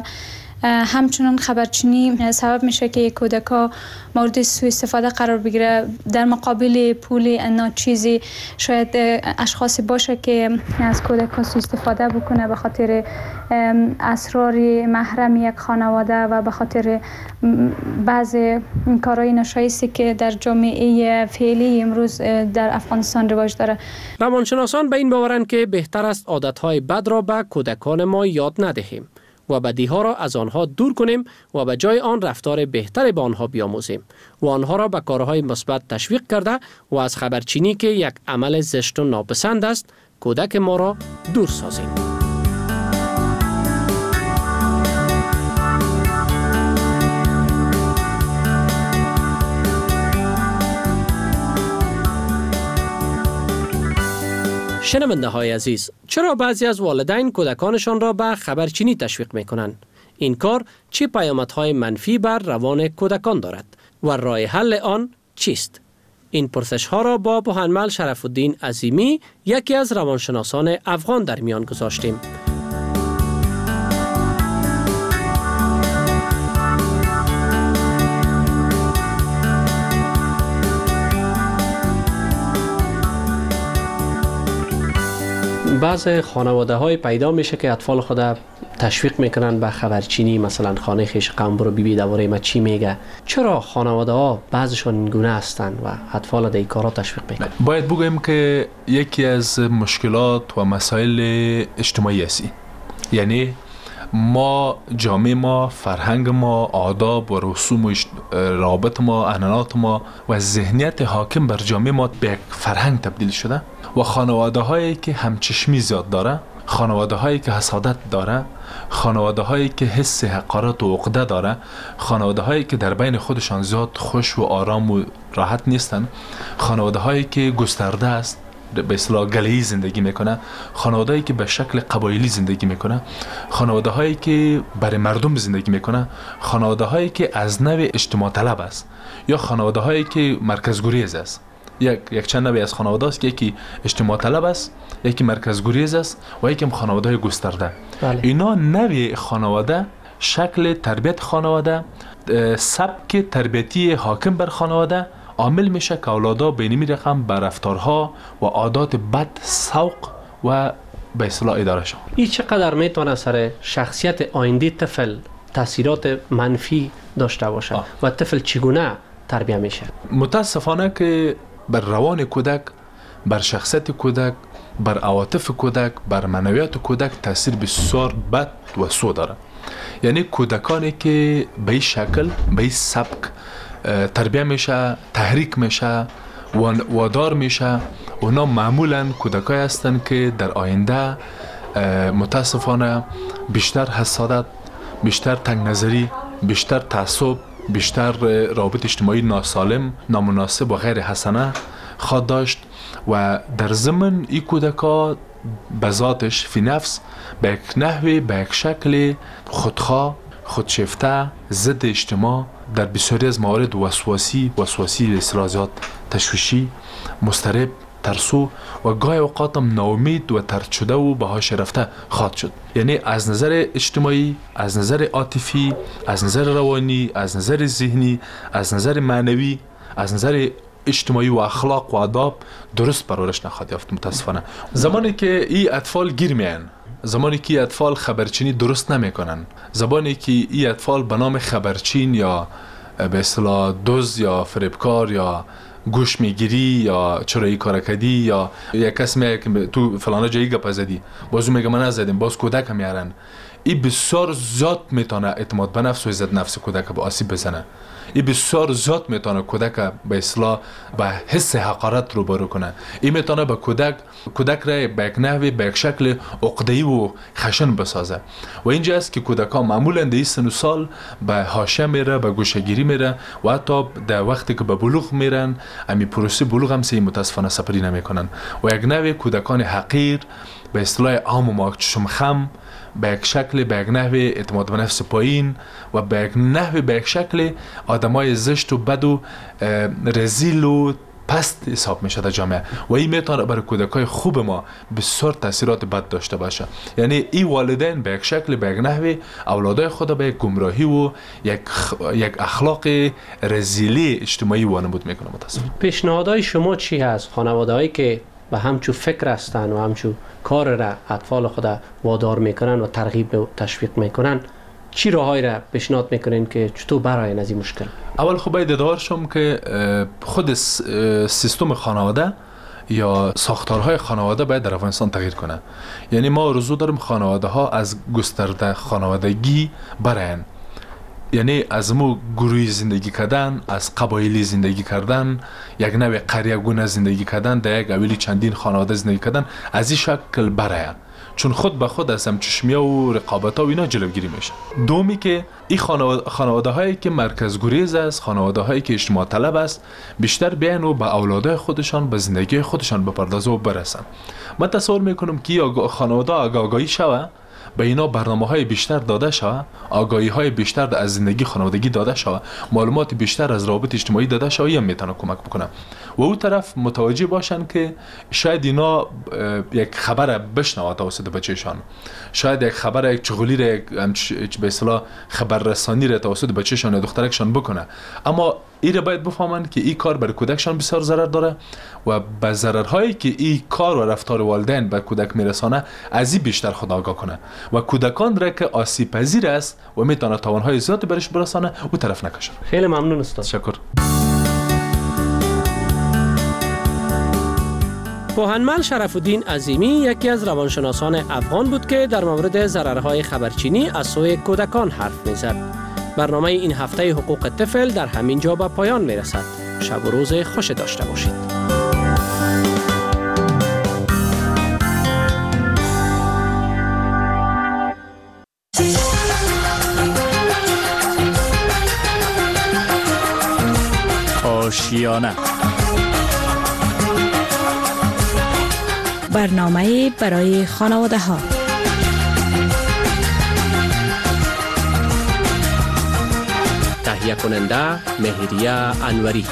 S11: همچنان خبرچینی سبب میشه که کودکا مورد سوء استفاده قرار بگیره. در مقابل پول ناچیزی شاید اشخاصی باشه که از کودکا سوء استفاده بکنه به خاطر اسرار محرم یک خانواده و به خاطر بعض کارهای ناشایستی که در جامعه فعلی امروز در افغانستان رواج داره.
S23: روانشناسان به این باورند که بهتر است عادتهای بد را به کودکان ما یاد ندهیم و بدیها را از آنها دور کنیم و به جای آن رفتار بهتری به آنها بیاموزیم و آنها را به کارهای مثبت تشویق کرده و از خبرچینی که یک عمل زشت و ناپسند است کودک ما را دور سازیم. شنونده های عزیز، چرا بعضی از والدین کودکانشان را به خبرچینی تشویق می کنند؟ این کار چه پیامدهای منفی بر روان کودکان دارد و راه حل آن چیست؟ این پرسش ها را با پوهنمل شرف الدین عظیمی، یکی از روانشناسان افغان، در میان گذاشتیم. بعض خانواده های پیدا میشه که اطفال خود تشویق میکنن به خبرچینی، مثلا خانه خیش قوم برو ببین درباره ما چی میگه. چرا خانواده ها بعضشون این گونه هستند و اطفال در این کارا تشویق میکنن؟
S12: باید بگویم که یکی از مشکلات و مسائل اجتماعی است. یعنی ما جامعه ما، فرهنگ ما، آداب و رسوم و رابط ما، عنعنات ما و ذهنیت حاکم بر جامعه ما به یک فرهنگ تبدیل شده و خانواده هایی که همچشمی زیاد داره، خانواده هایی که حسادت داره، خانواده هایی که حس حقارت و عقده داره، خانواده هایی که در بین خودشان زیاد خوش و آرام و راحت نیستن، خانواده هایی که گسترده است، به اصطلاح گله‌ای زندگی میکنه، خانواده هایی که به شکل قبایلی زندگی میکنه، خانواده هایی که برای مردم زندگی میکنه، خانواده هایی که از نوع اجتماع طلب است یا خانواده هایی که مرکز گریز است. یک یک چند نوع از خانواده است که یکی اجتماع طلب است، یکی مرکز گریز است و یکی هم خانواده های گسترده. بله. اینا نوع خانواده، شکل تربیت خانواده، سبک تربیتی حاکم بر خانواده عامل میشه که اولادا به این رقم بر رفتارها و عادات بد سوق و به اصطلاح اداره شون.
S23: این چقدر میتونه سر شخصیت آینده طفل تاثیرات منفی داشته باشه آه. و طفل چگونه تربیت میشه؟
S12: متاسفانه که بر روان کودک، بر شخصیت کودک، بر عواطف کودک، بر معنویات کودک تاثیر بسیار بد و سو داره. یعنی کودکانی که به این شکل، به این سبک تربیت میشه، تحریک میشه، وادار میشه، اونا معمولا کودکایی هستن که در آینده متاسفانه بیشتر حسادت، بیشتر تنگ نظری، بیشتر تعصب، بیشتر رابط اجتماعی ناسالم، نامناسب و غیر حسنه خواهد داشت و در ضمن این کودکا به ذاتش فی نفس به یک نحوی، به یک شکل خودخواه، خودشیفته، ضد اجتماع، در بسیاری از موارد وسواسی، وسواسی به اصطلاح زیاد تشویشی، مضطرب، ترسو و گاهی اوقات هم ناامید و طرد شده و بهاش رفته خواهد شد. یعنی از نظر اجتماعی، از نظر عاطفی، از نظر روانی، از نظر ذهنی، از نظر معنوی، از نظر اجتماعی و اخلاق و آداب درست پرورش نخواهد یافت متاسفانه. زمانی که این اطفال گیر میان، زمانی که اطفال خبرچینی درست نمیکنن، زمانی که این اطفال به نام خبرچین یا به اصطلاح دزد یا فریبکار یا گوش میگیری یا چرا این کار کردی یا یک کس میگه که تو فلانه جایی گپ زدی، بازو میگه من نزدم، باز کودک هم میارن، این بسیار زیاد میتونه اعتماد به نفس و عزت نفس کودک به آسیب بزنه. این بسیار زیاد میتونه کودک به اصطلاح به حس حقارت روبرو کنه. این میتونه به کودک کودک را به یک نحوی، به یک شکل عقده‌ای و خشن بسازه و اینجا است که کودکان معمولا در این سن و سال به حاشیه میره، به گوشه‌گیری میره و حتی در وقتی که به بلوغ میرن، امی پروسه بلوغ هم سه متاسفانه سپری نمیکنن و یک نحوی کودکان حقیر به اصطلاح عام و ماکچشم خم، به یک شکل، به یک نحو اعتماد به نفس پایین و به یک نحو، به یک شکل آدمای زشت و بد و رزیل و پست حساب میشه در جامعه و این میتونه برای کودکای خوب ما بسیار تاثیرات بد داشته باشه. یعنی این والدین به یک شکل، به یک نحو اولادای خود به یک گمراهی و یک یک اخلاق رزیلی اجتماعی وانمود میکنه. متاسفانه
S23: پیشنهادهای شما چی هست؟ خانواده‌هایی که و همچو فکر هستن و همچو کار را اطفال خود وادار میکنن و ترغیب و تشویق میکنن، چی راههایی را پیشنهاد میکنین که چطور برآیند از این مشکل؟
S12: اول خب باید ادعا شم که خود سیستم خانواده یا ساختارهای خانواده باید در افغانستان تغییر کنه. یعنی ما آرزو داریم خانواده ها از گسترده خانوادگی برآیند، یعنی از مو گروهی زندگی کردن، از قبایلی زندگی کردن، یک نوع قریه گونه زندگی کردن، در یک قبیله چندین خانواده زندگی کردن، از این شکل برآید، چون خود به خود از همچشمی و رقابت ها و اینا جلوگیری میشه. دومی که این خانواده هایی که مرکز گریز است، خانواده هایی که اجتماع طلب است، بیشتر بیان و به اولادای خودشان، به زندگی خودشان بپردازه و برسن. من تصور میکنم که خانواده آگاهی شوه، به اینا برنامه های بیشتر داده شود، آگاهی های بیشتر از زندگی خانوادگی داده شود، معلومات بیشتر از روابط اجتماعی داده شود، هم میتونه کمک بکنه. و اون طرف متوجه باشن که شاید اینا یک خبر بشنوه توسط بچه‌شان، شاید یک خبر، یک چغلی را، به اصطلاح خبررسانی را توسط بچه‌شان یا دخترکشان بکنه، اما این را باید بفهمند که این کار برای کودکشان بسیار ضرر داره و به ضررهایی که این کار و رفتار والدین به کودک میرسانه از این بیشتر خود آگاه کنه و کودکان را که آسیب پذیر است و میتونه تاوانهای زیادی برش برسانه او طرف نکشه.
S23: خیلی ممنون استاد.
S12: تشکر.
S23: پوهنمل شرف الدین عظیمی یکی از روانشناسان افغان بود که در مورد ضررهای خبرچینی از سوی کودکان حرف میزد. برنامه این هفته حقوق طفل در همین جا به پایان میرسد. شب و روز خوش داشته باشید.
S3: آشیانه،
S1: برنامه برای خانواده ها.
S23: تهیه کننده مهریه انوری.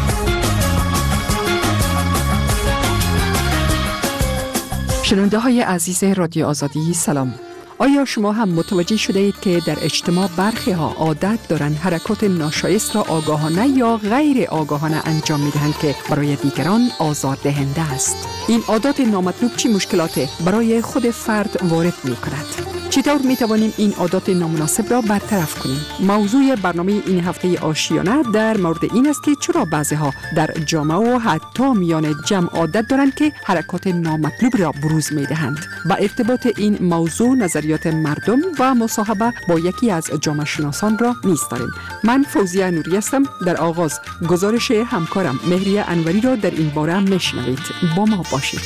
S13: شنونده های عزیز رادیو آزادی سلام. آیا شما هم متوجه شده اید که در اجتماع برخی ها عادت دارند حرکات ناشایست را آگاهانه یا غیر آگاهانه انجام می دهند که برای دیگران آزار دهنده است؟ این عادات نامطلوب چه مشکلات برای خود فرد وارد می کند؟ چطور می توانیم این عادات نامناسب را برطرف کنیم؟ موضوع برنامه این هفته آشیانه در مورد این است که چرا بعضی ها در جامعه و حتی میان جمع عادت دارند که حرکات نامطلوب را بروز می دهند. با ارتباط این موضوع نظریات مردم و مصاحبه با یکی از جامعه شناسان را نیز داریم. من فوزیه نوری هستم. در آغاز گزارش همکارم مهریه انوری را در این باره میشنوید. با ما باشید.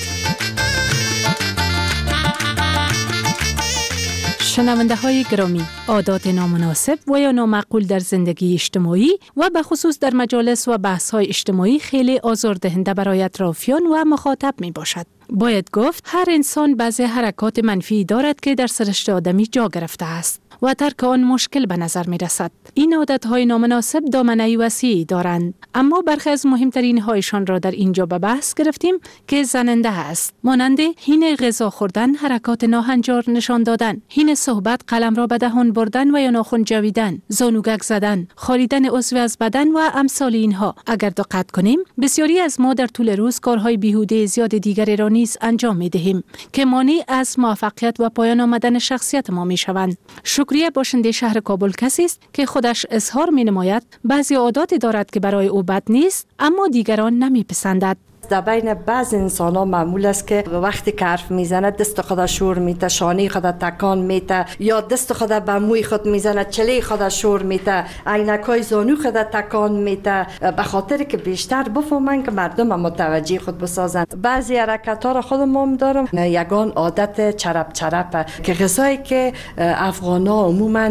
S1: شنونده های گرامی، عادات نامناسب و یا نامعقول در زندگی اجتماعی و به خصوص در مجالس و بحث های اجتماعی خیلی آزاردهنده برای اطرافیان و مخاطب می باشد. باید گفت هر انسان بعضی حرکات منفی دارد که در سرشت آدمی جا گرفته است و ترک آن مشکل به نظر می رسد. این عادتهای نامناسب دامنه وسیعی دارند، اما برخی از مهمترین هایشان را در اینجا به بحث گرفتیم که زننده است. مانند هین غذا خوردن، حرکات ناهنجار نشان دادن، هین صحبت قلم را به دهان بردن و یا ناخن جویدن، زانوگک زدن، خاریدن عضو از بدن و امثال اینها. اگر دقت کنیم بسیاری از ما در طول روز کارهای بیهوده زیاد دیگری را نیز انجام می دهیم که مانع از موفقیت و پایان آمدن شخصیت ما می شوند. شکریه باشنده شهر کابل کسی است که خودش اظهار می نماید بعضی عادات دارد که برای او بد نیست اما دیگران نمی پسندد.
S15: در بین بعض انسان ها معمول است که وقتی که حرف میزنه دست خود شور میته، شانه خود تکان میته یا دست خود به موی خود میزنه، چله خود شور میته، عینکای زانو خود تکان میته، به خاطر که بیشتر بفهمن که مردم متوجه خود بسازن. بعضی حرکت ها را خودم هم دارم. یگان عادت چرپ چرپه که غذایی که افغان ها عموما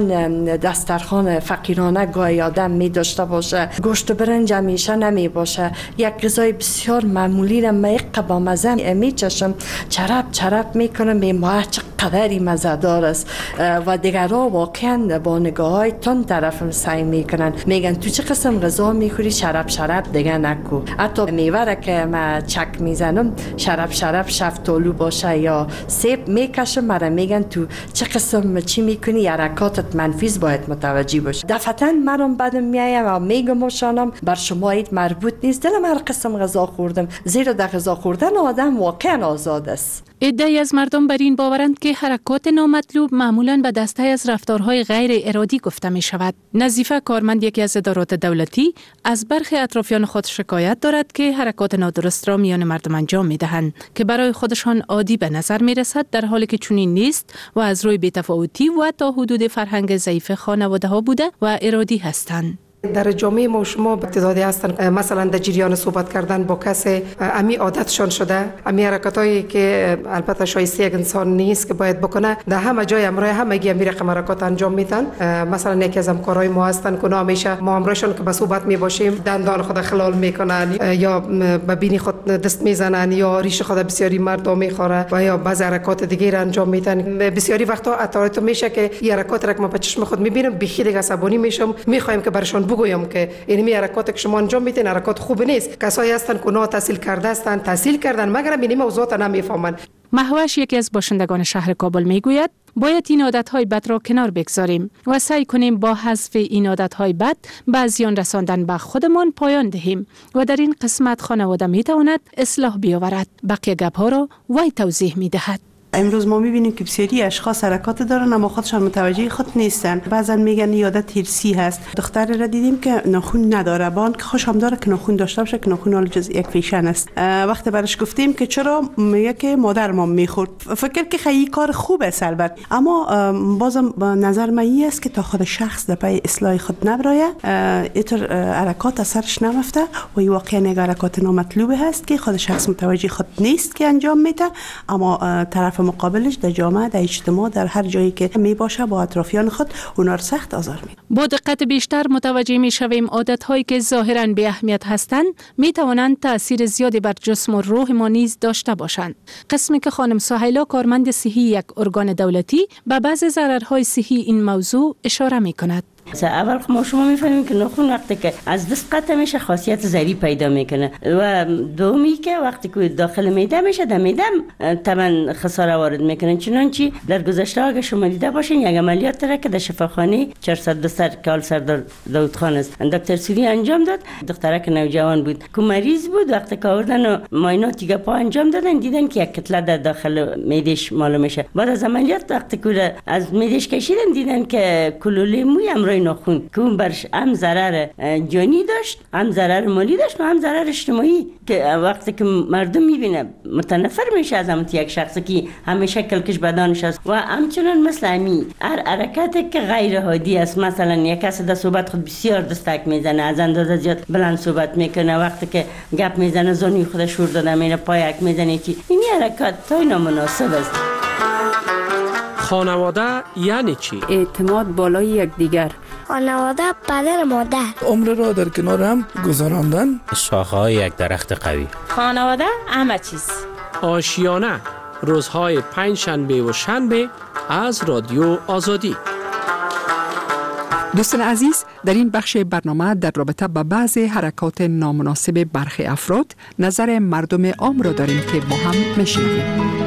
S15: دسترخوان فقیرانه گاهی آدم می داشته باشه، گوشت و برنج همیشه نمی باشه، یک غذای بسیار معمولی را میقه با مزه میچشم، چرپ چرپ میکنم، به ما چقدری مزه‌دار است و دیگرها واقعا با نگاه های تون طرف سعی میکنن، میگن تو چه قسم غذا میخوری، شرپ شرپ دیگه نکو. حتی میوه را که ما چک میزنم شرپ شرپ شفتالو باشه یا سیب میکشم، مرا میگن تو چه قسم چی میکنی، حرکاتت منفیز باید متوجه باشه. دفعتا مرام بدم میایم و میگم و شانم بر شما اید مربوط نیست، دلم هر قسم غذا خوردم، زیرا در غذا خوردن آدم واقعا آزاد است.
S1: عده‌ای از مردم بر این باورند که حرکات نامطلوب معمولاً به دسته از رفتارهای غیر ارادی گفته می شود. نظیفه کارمند یکی از ادارات دولتی از برخی اطرافیان خود شکایت دارد که حرکات نادرست را میان مردم انجام می دهند که برای خودشان عادی به نظر می رسد، در حالی که چنین نیست و از روی بی‌تفاوتی و تا حدود فرهنگ ضعیف خانواده ها بوده و ارادی هستند.
S16: در جامعه ما شما تعدادی هستن مثلا در جریان صحبت کردن با کسی امی عادتشان شده، امی حرکتایی که البته شایسته یک انسان نیست که باید بکنه، در همه جای امرای همگی امی رقم حرکات انجام میدن. مثلا یکی از همکارای ما هستن که همیشه ما امرایشون که به صحبت می باشیم دندان خود خلال میکنن یا به بینی خود دست میزنن یا ریش خود بسیاری مرد میخوره و یا بعض حرکات دیگه را انجام میدن. بسیاری وقتا اطلاعات میشه که این حرکات را که ما به چشم خود میبینیم بخیر دیگه عصبانی میشم، میخوایم که برشان بگویم که اینمی حرکات که شما انجام میدین حرکات خوب نیست. کسایی هستن که اونا تحصیل کرده هستن، تحصیل کردن مگر این موضوعات نمیفهمند.
S5: مهوش یکی از باشندگان شهر کابل میگوید باید این عادتهای بد را کنار بگذاریم و سعی کنیم با حذف این عادتهای بد به زیان رساندن به خودمان پایان دهیم و در این قسمت خانواده میتواند اصلاح بیاورد. بقیه گپ‌ها را وی توضیح میدهد.
S17: امروز ما میبینیم که بسیاری اشخاص حرکات دارن اما خودشان متوجه خود نیستن. بعضا میگن عادت هرسی هست. دختری را دیدیم که ناخن نداره، بان که خوشم داره که ناخن داشته باشه که ناخن جز یک فیشن است. وقتی برش گفتیم که چرا، میگه که مادر ما میخورد. فکر که خیلی کار خوب است البته، اما بازم نظر من این است که تا خود شخص در پای اصلاح خود نبرایه، اینطور حرکات اثرش نمیفته و این واقعا یک حرکات نامطلوب هست که خود شخص متوجه خود نیست که انجام میده، اما طرف مقابلش در جامعه، در اجتماع، در هر جایی که می باشه با اطرافیان خود اونا رو سخت آزار میده.
S5: با دقت بیشتر متوجه می شویم عادت هایی که ظاهرا بی اهمیت هستند می توانند تاثیر زیادی بر جسم و روح ما نیز داشته باشند. قسمی که خانم سهیلا کارمند صحی یک ارگان دولتی به بعض ضررهای صحی این موضوع اشاره می کند.
S18: اول ما شما میفهمیم که ناخن وقتی که از دست قطع میشه خاصیت زری پیدا میکنه و دومی که وقتی که داخل معده میشه در معده طبعا خساره وارد میکنه. چنانچه در گذشته اگه شما دیده باشین یک عملیات را که در شفاخانه چهارصد دو سر کال سردار داود خان است دکتر سوری انجام داد، دخترک نوجوان بود که مریض بود. وقتی که آوردن معاینات گپا انجام دادن دیدن که یک کتله در داخل معدهش معلوم میشه. بعد از عملیات وقتی که از معدهش کشیدن دیدن که کلوله موی امرای ناخن که اون برش هم ضرر جانی داشت، هم ضرر مالی داشت و هم ضرر اجتماعی که وقتی که مردم میبینه متنفر میشه از همون یک شخصی که همیشه کلکش بدنش است و همچنان مثل همین هر حرکتی که غیر عادی است. مثلا یک کس در صحبت خود بسیار دستک میزنه، از اندازه زیاد بلند صحبت میکنه، وقتی که گپ میزنه زانی خودش شور داده میره پایک میزنه، که این حرکت تای نامناسب است.
S23: خانواده یعنی چی؟
S19: اعتماد بالای یکدیگر.
S25: خانواده پدر مادر.
S26: عمر را در کنار هم گذراندن.
S3: شاخه‌های یک درخت قوی.
S25: خانواده همه چیز.
S23: آشیانه روزهای پنج شنبه و شنبه از رادیو آزادی.
S13: دوستان عزیز، در این بخش برنامه در رابطه با بعضی حرکات نامناسب برخی افراد نظر مردم عام را داریم که با هم میشنویم.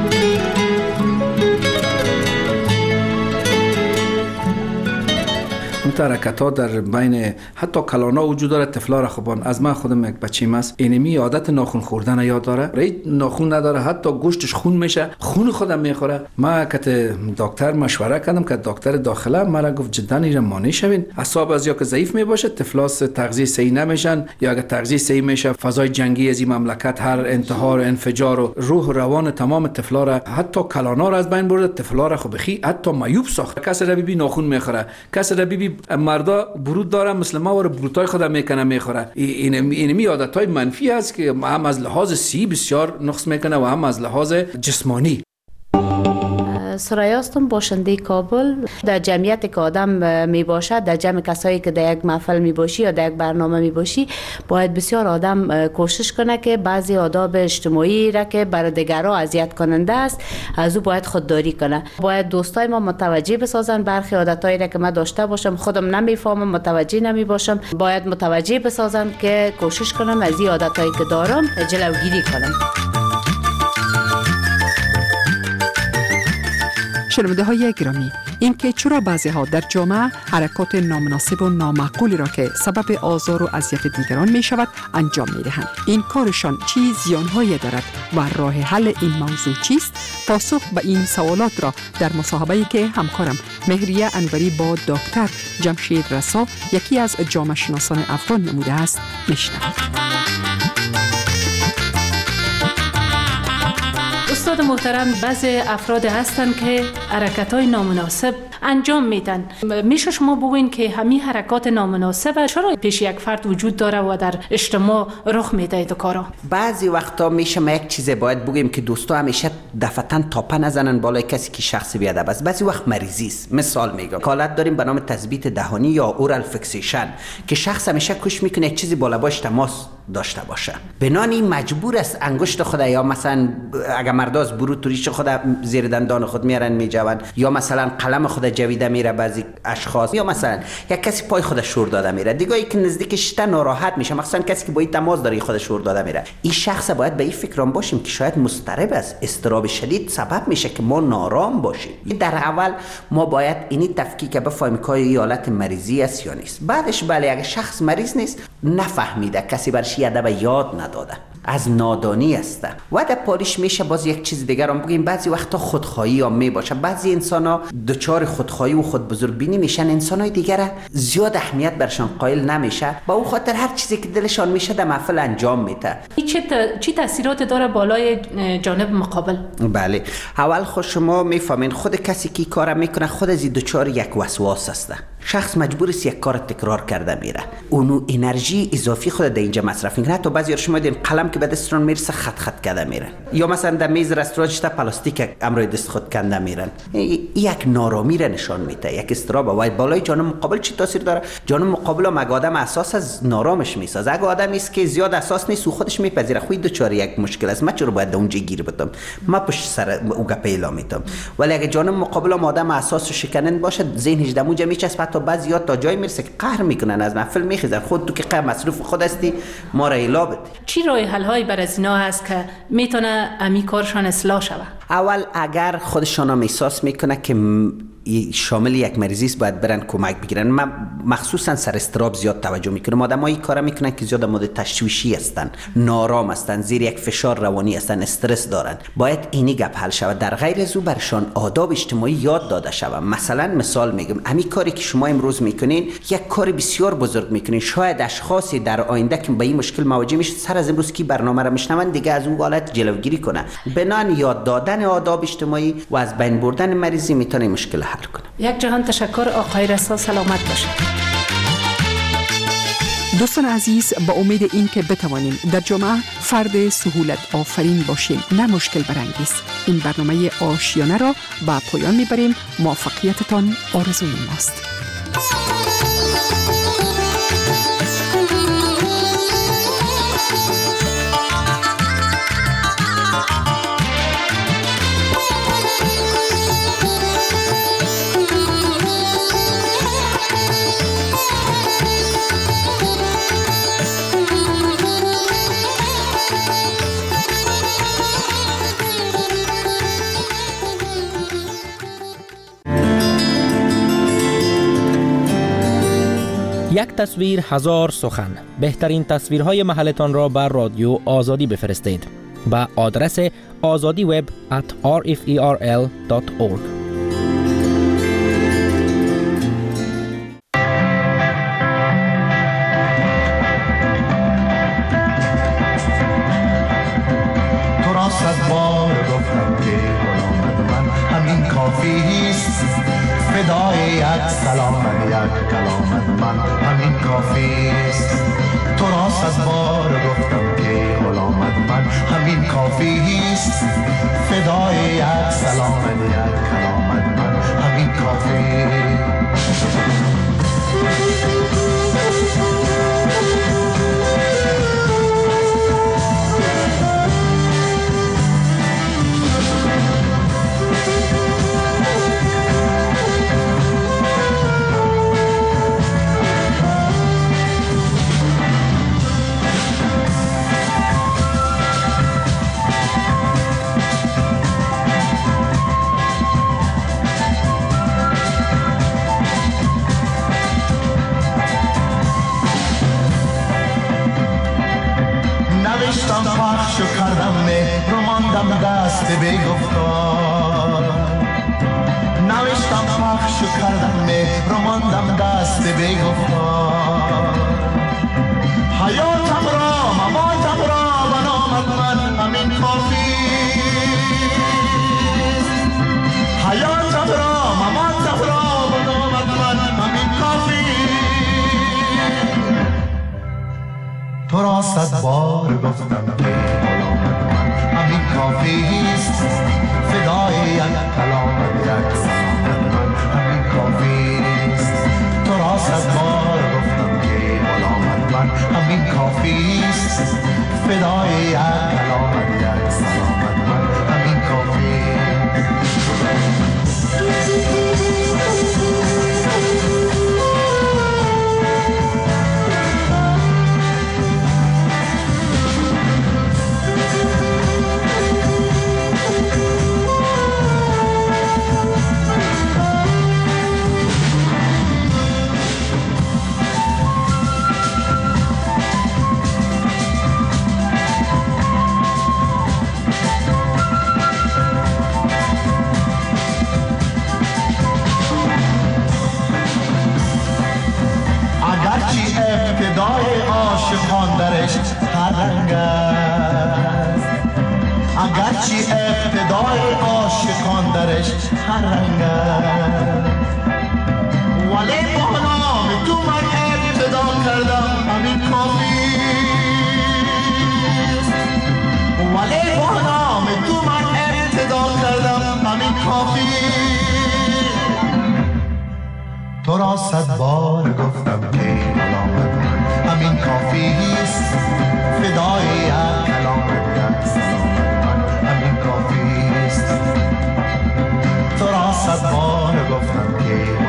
S27: حرکت ها در بین حتی کلانا وجود داره. طفلا را خوبان از من خودم یک بچیم است، اینمی عادت ناخن خوردن یاد داره، رید ناخن نداره، حتی گوشتش خون میشه، خون خودم میخوره. ما که دکتر مشوره کردم که دکتر داخله مرا گفت جدا این مانع شوین، اعصاب از یا که ضعیف میباشه طفلاس تغذیه صحیح نمیشن، یا اگه تغذیه صحیح میشه فضای جنگی از این مملکت هر انتحار و انفجار و روح و روان تمام طفلا را حتی کلانا را از بین برده. طفلا را خو بخی حتی معیوب ساخت. کس را ببین ناخن میخوره، کس را ببین مردا برود داره مثل ما و بروتای خودم میکنه میخوره. این اینمی عادتهای منفی است که هم از لحاظ صحی بسیار نقص میکنه و هم از لحاظ جسمانی.
S28: سریا هستم، باشنده کابل. در جمعیت که آدم می باشد، در جمع کسایی که در یک محفل می باشی یا در یک برنامه می باشی، باید بسیار آدم کوشش کنه که بعضی آداب اجتماعی را که برای دیگران اذیت کننده است از او باید خودداری کنه. باید دوستای ما متوجه بسازن برخی عادتایی را که من داشته باشم خودم نمیفهمم، متوجه نمی باشم، باید متوجه بسازن که کوشش کنم از این عادتایی که دارم جلوگیری کنم.
S13: شنونده های گرامی، این که چرا بعضی ها در جامعه حرکات نامناسب و نامعقولی را که سبب آزار و اذیت دیگران می شود انجام می دهند، این کارشان چی زیانهایی دارد و راه حل این موضوع چیست؟ پاسخ به این سوالات را در مصاحبه‌ای که همکارم مهریه انوری با دکتر جمشید رسا، یکی از جامعه شناسان افغان نموده است، میشنوید.
S5: استاد محترم، بعضی افراد هستند که حرکت‌های نامناسب انجام میدن. میشه شما بگوین که همین حرکات نامناسب چرا پیش یک فرد وجود داره و در اجتماع رخ میده این کارا؟
S29: بعضی وقتا میشه ما یک چیز باید بگیم که دوستا همیشه دفتن تاپه نزنن بالای کسی که شخص بیادب است. بعضی وقت مریضی است. مثال میگم، حالت داریم به نام تثبیت دهانی یا اورال فیکسیشن که شخص همیشه کوشش میکنه یک چیزی بالا باش تماس داشته باشه. بنانی مجبور است انگشت خود یا مثلا اگر مرد از برو توریش خود زیر دندان خود میارن میجوان، یا مثلا قلم خود جویده میره بعضی اشخاص، یا مثلا یک کسی پای خود شور داده میره، دیگه ای که نزدیکش تا ناراحت میشه، مثلا کسی که با این تماس داره خود شور داده میره. این شخص باید به این فکرام باشیم که شاید مضطرب است، اضطراب شدید سبب میشه که ما نارام باشیم. در اول ما باید اینی تفکیک بفهمیم که این حالت مریضی است یا نیست. بعدش بله اگه شخص مریض نیست، نفهمیده، کسی برش ادب یاد نداده، از نادانی است و در پاریش میشه باز یک چیز دیگر هم بگیم، بعضی وقتا خودخواهی هم می باشه. بعضی انسان ها دچار خودخواهی و خود بزرگبینی میشن، انسان های دیگر زیاد اهمیت برشان قائل نمیشه، با اون خاطر هر چیزی که دلشان میشه در محفل انجام میده.
S5: چه چی تاثیرات داره بالای جانب مقابل؟
S29: بله اول خود شما میفهمین خود کسی که کار میکنه خود از دچار یک وسواس است. شخص مجبور است یک کار تکرار کرده میره، اونو انرژی اضافی خود در اینجا مصرف میکنه. تو بعضی شما دیدین قلم که به دستشون میرسه خط خط کرده میره، یا مثلا در میز رستوران تا پلاستیک امروی دست خود کنده میرن. یک نارامی را نشان میده، یک استراب. و بالای جانب مقابل چی تاثیر داره؟ جانب مقابل هم اگه آدم اساس از نارامش میسازه، اگه آدمی است که زیاد اساس نیست و خودش میپذیره خود دوچار یک مشکل است، من چرا باید اونجا گیر بدم، من پشت سر او گپیلا میتم. ولی اگه جانب مقابل هم آدم اساس و شکننده باشه، ذهنش دموجه میچسبه، تا بعضیا تا جای میرسه که قهر میکنن، از محفل میخیزن. خود تو که قهر مصروف خود هستی، ما را الا بده.
S5: چی راه حل های بر از اینا هست که میتونه امی کارشان اصلاح شود؟
S29: اول اگر خودشان هم احساس میکنه که شامل یک مریضی است، باید برن کمک بگیرن. من مخصوصا سر استراب زیاد توجه میکنم. آدمایی کارا میکنن که زیاد مورد تشویشی هستن، نارام هستن، زیر یک فشار روانی هستن، استرس دارن، باید اینی گپ حل شود. در غیر از او برشان آداب اجتماعی یاد داده شود. مثلا مثال میگم، همین کاری که شما امروز میکنین یک کار بسیار بزرگ میکنین. شاید اشخاصی در آینده که به این مشکل مواجه میشه، سر از امروز کی برنامه را میشنون دیگه از اون حالت جلوگیری کنه. بنان یاد دادن آداب اجتماعی و از بین بردن مریضی میتونه مشکل حل کنه.
S5: یک جهان تشکر آقای رسا، سلامت باشید.
S13: دوستان عزیز، با امید این که بتوانیم در جامعه فرد سهولت آفرین باشیم، نه مشکل برانگیز، این برنامه آشیانه را به پایان میبریم. موفقیتتان آرزوی ماست.
S2: یک تصویر هزار سخن. بهترین تصویرهای محلتان را بر رادیو آزادی بفرستید با آدرس آزادی وب at r f e r l dot org.
S4: تو را صد بار گفتم که غلامت من همین کافی است، فدای یک سلام یک کلامت من همین کافی است. تو را صد بار گفتم که غلامت من همین کافی است، فدای یک سلام یک کلامت من همین کافی است. نوشتم پخش و کردم مهر رو ماندم دست بی گفتار، نوشتم پخش و کردم مهر رو ماندم دست بی گفتار. حیاتم را مماتم را به نامت من همین کافی، حیاتم را مماتم را به نامت من همین کافی. تو را صد بار گفتم که غلامت من همین کافی است، فدای یک کلامت یک سلامت من همین کافی است. تو را صد بار گفتم که غلامت من همین کافی است، رنگ است، اگرچه ابتدای عاشقان درش هر رنگ است، ولی با نام تو من ابتدا کردم همین کافی است، ولی با نام تو من ابتدا کردم همین کافی. تو را صد بار گفتم که علامت من همین کافی است، فدای یک کلامت یک سلامت من همین کافی است. تو را صد بار گفتم که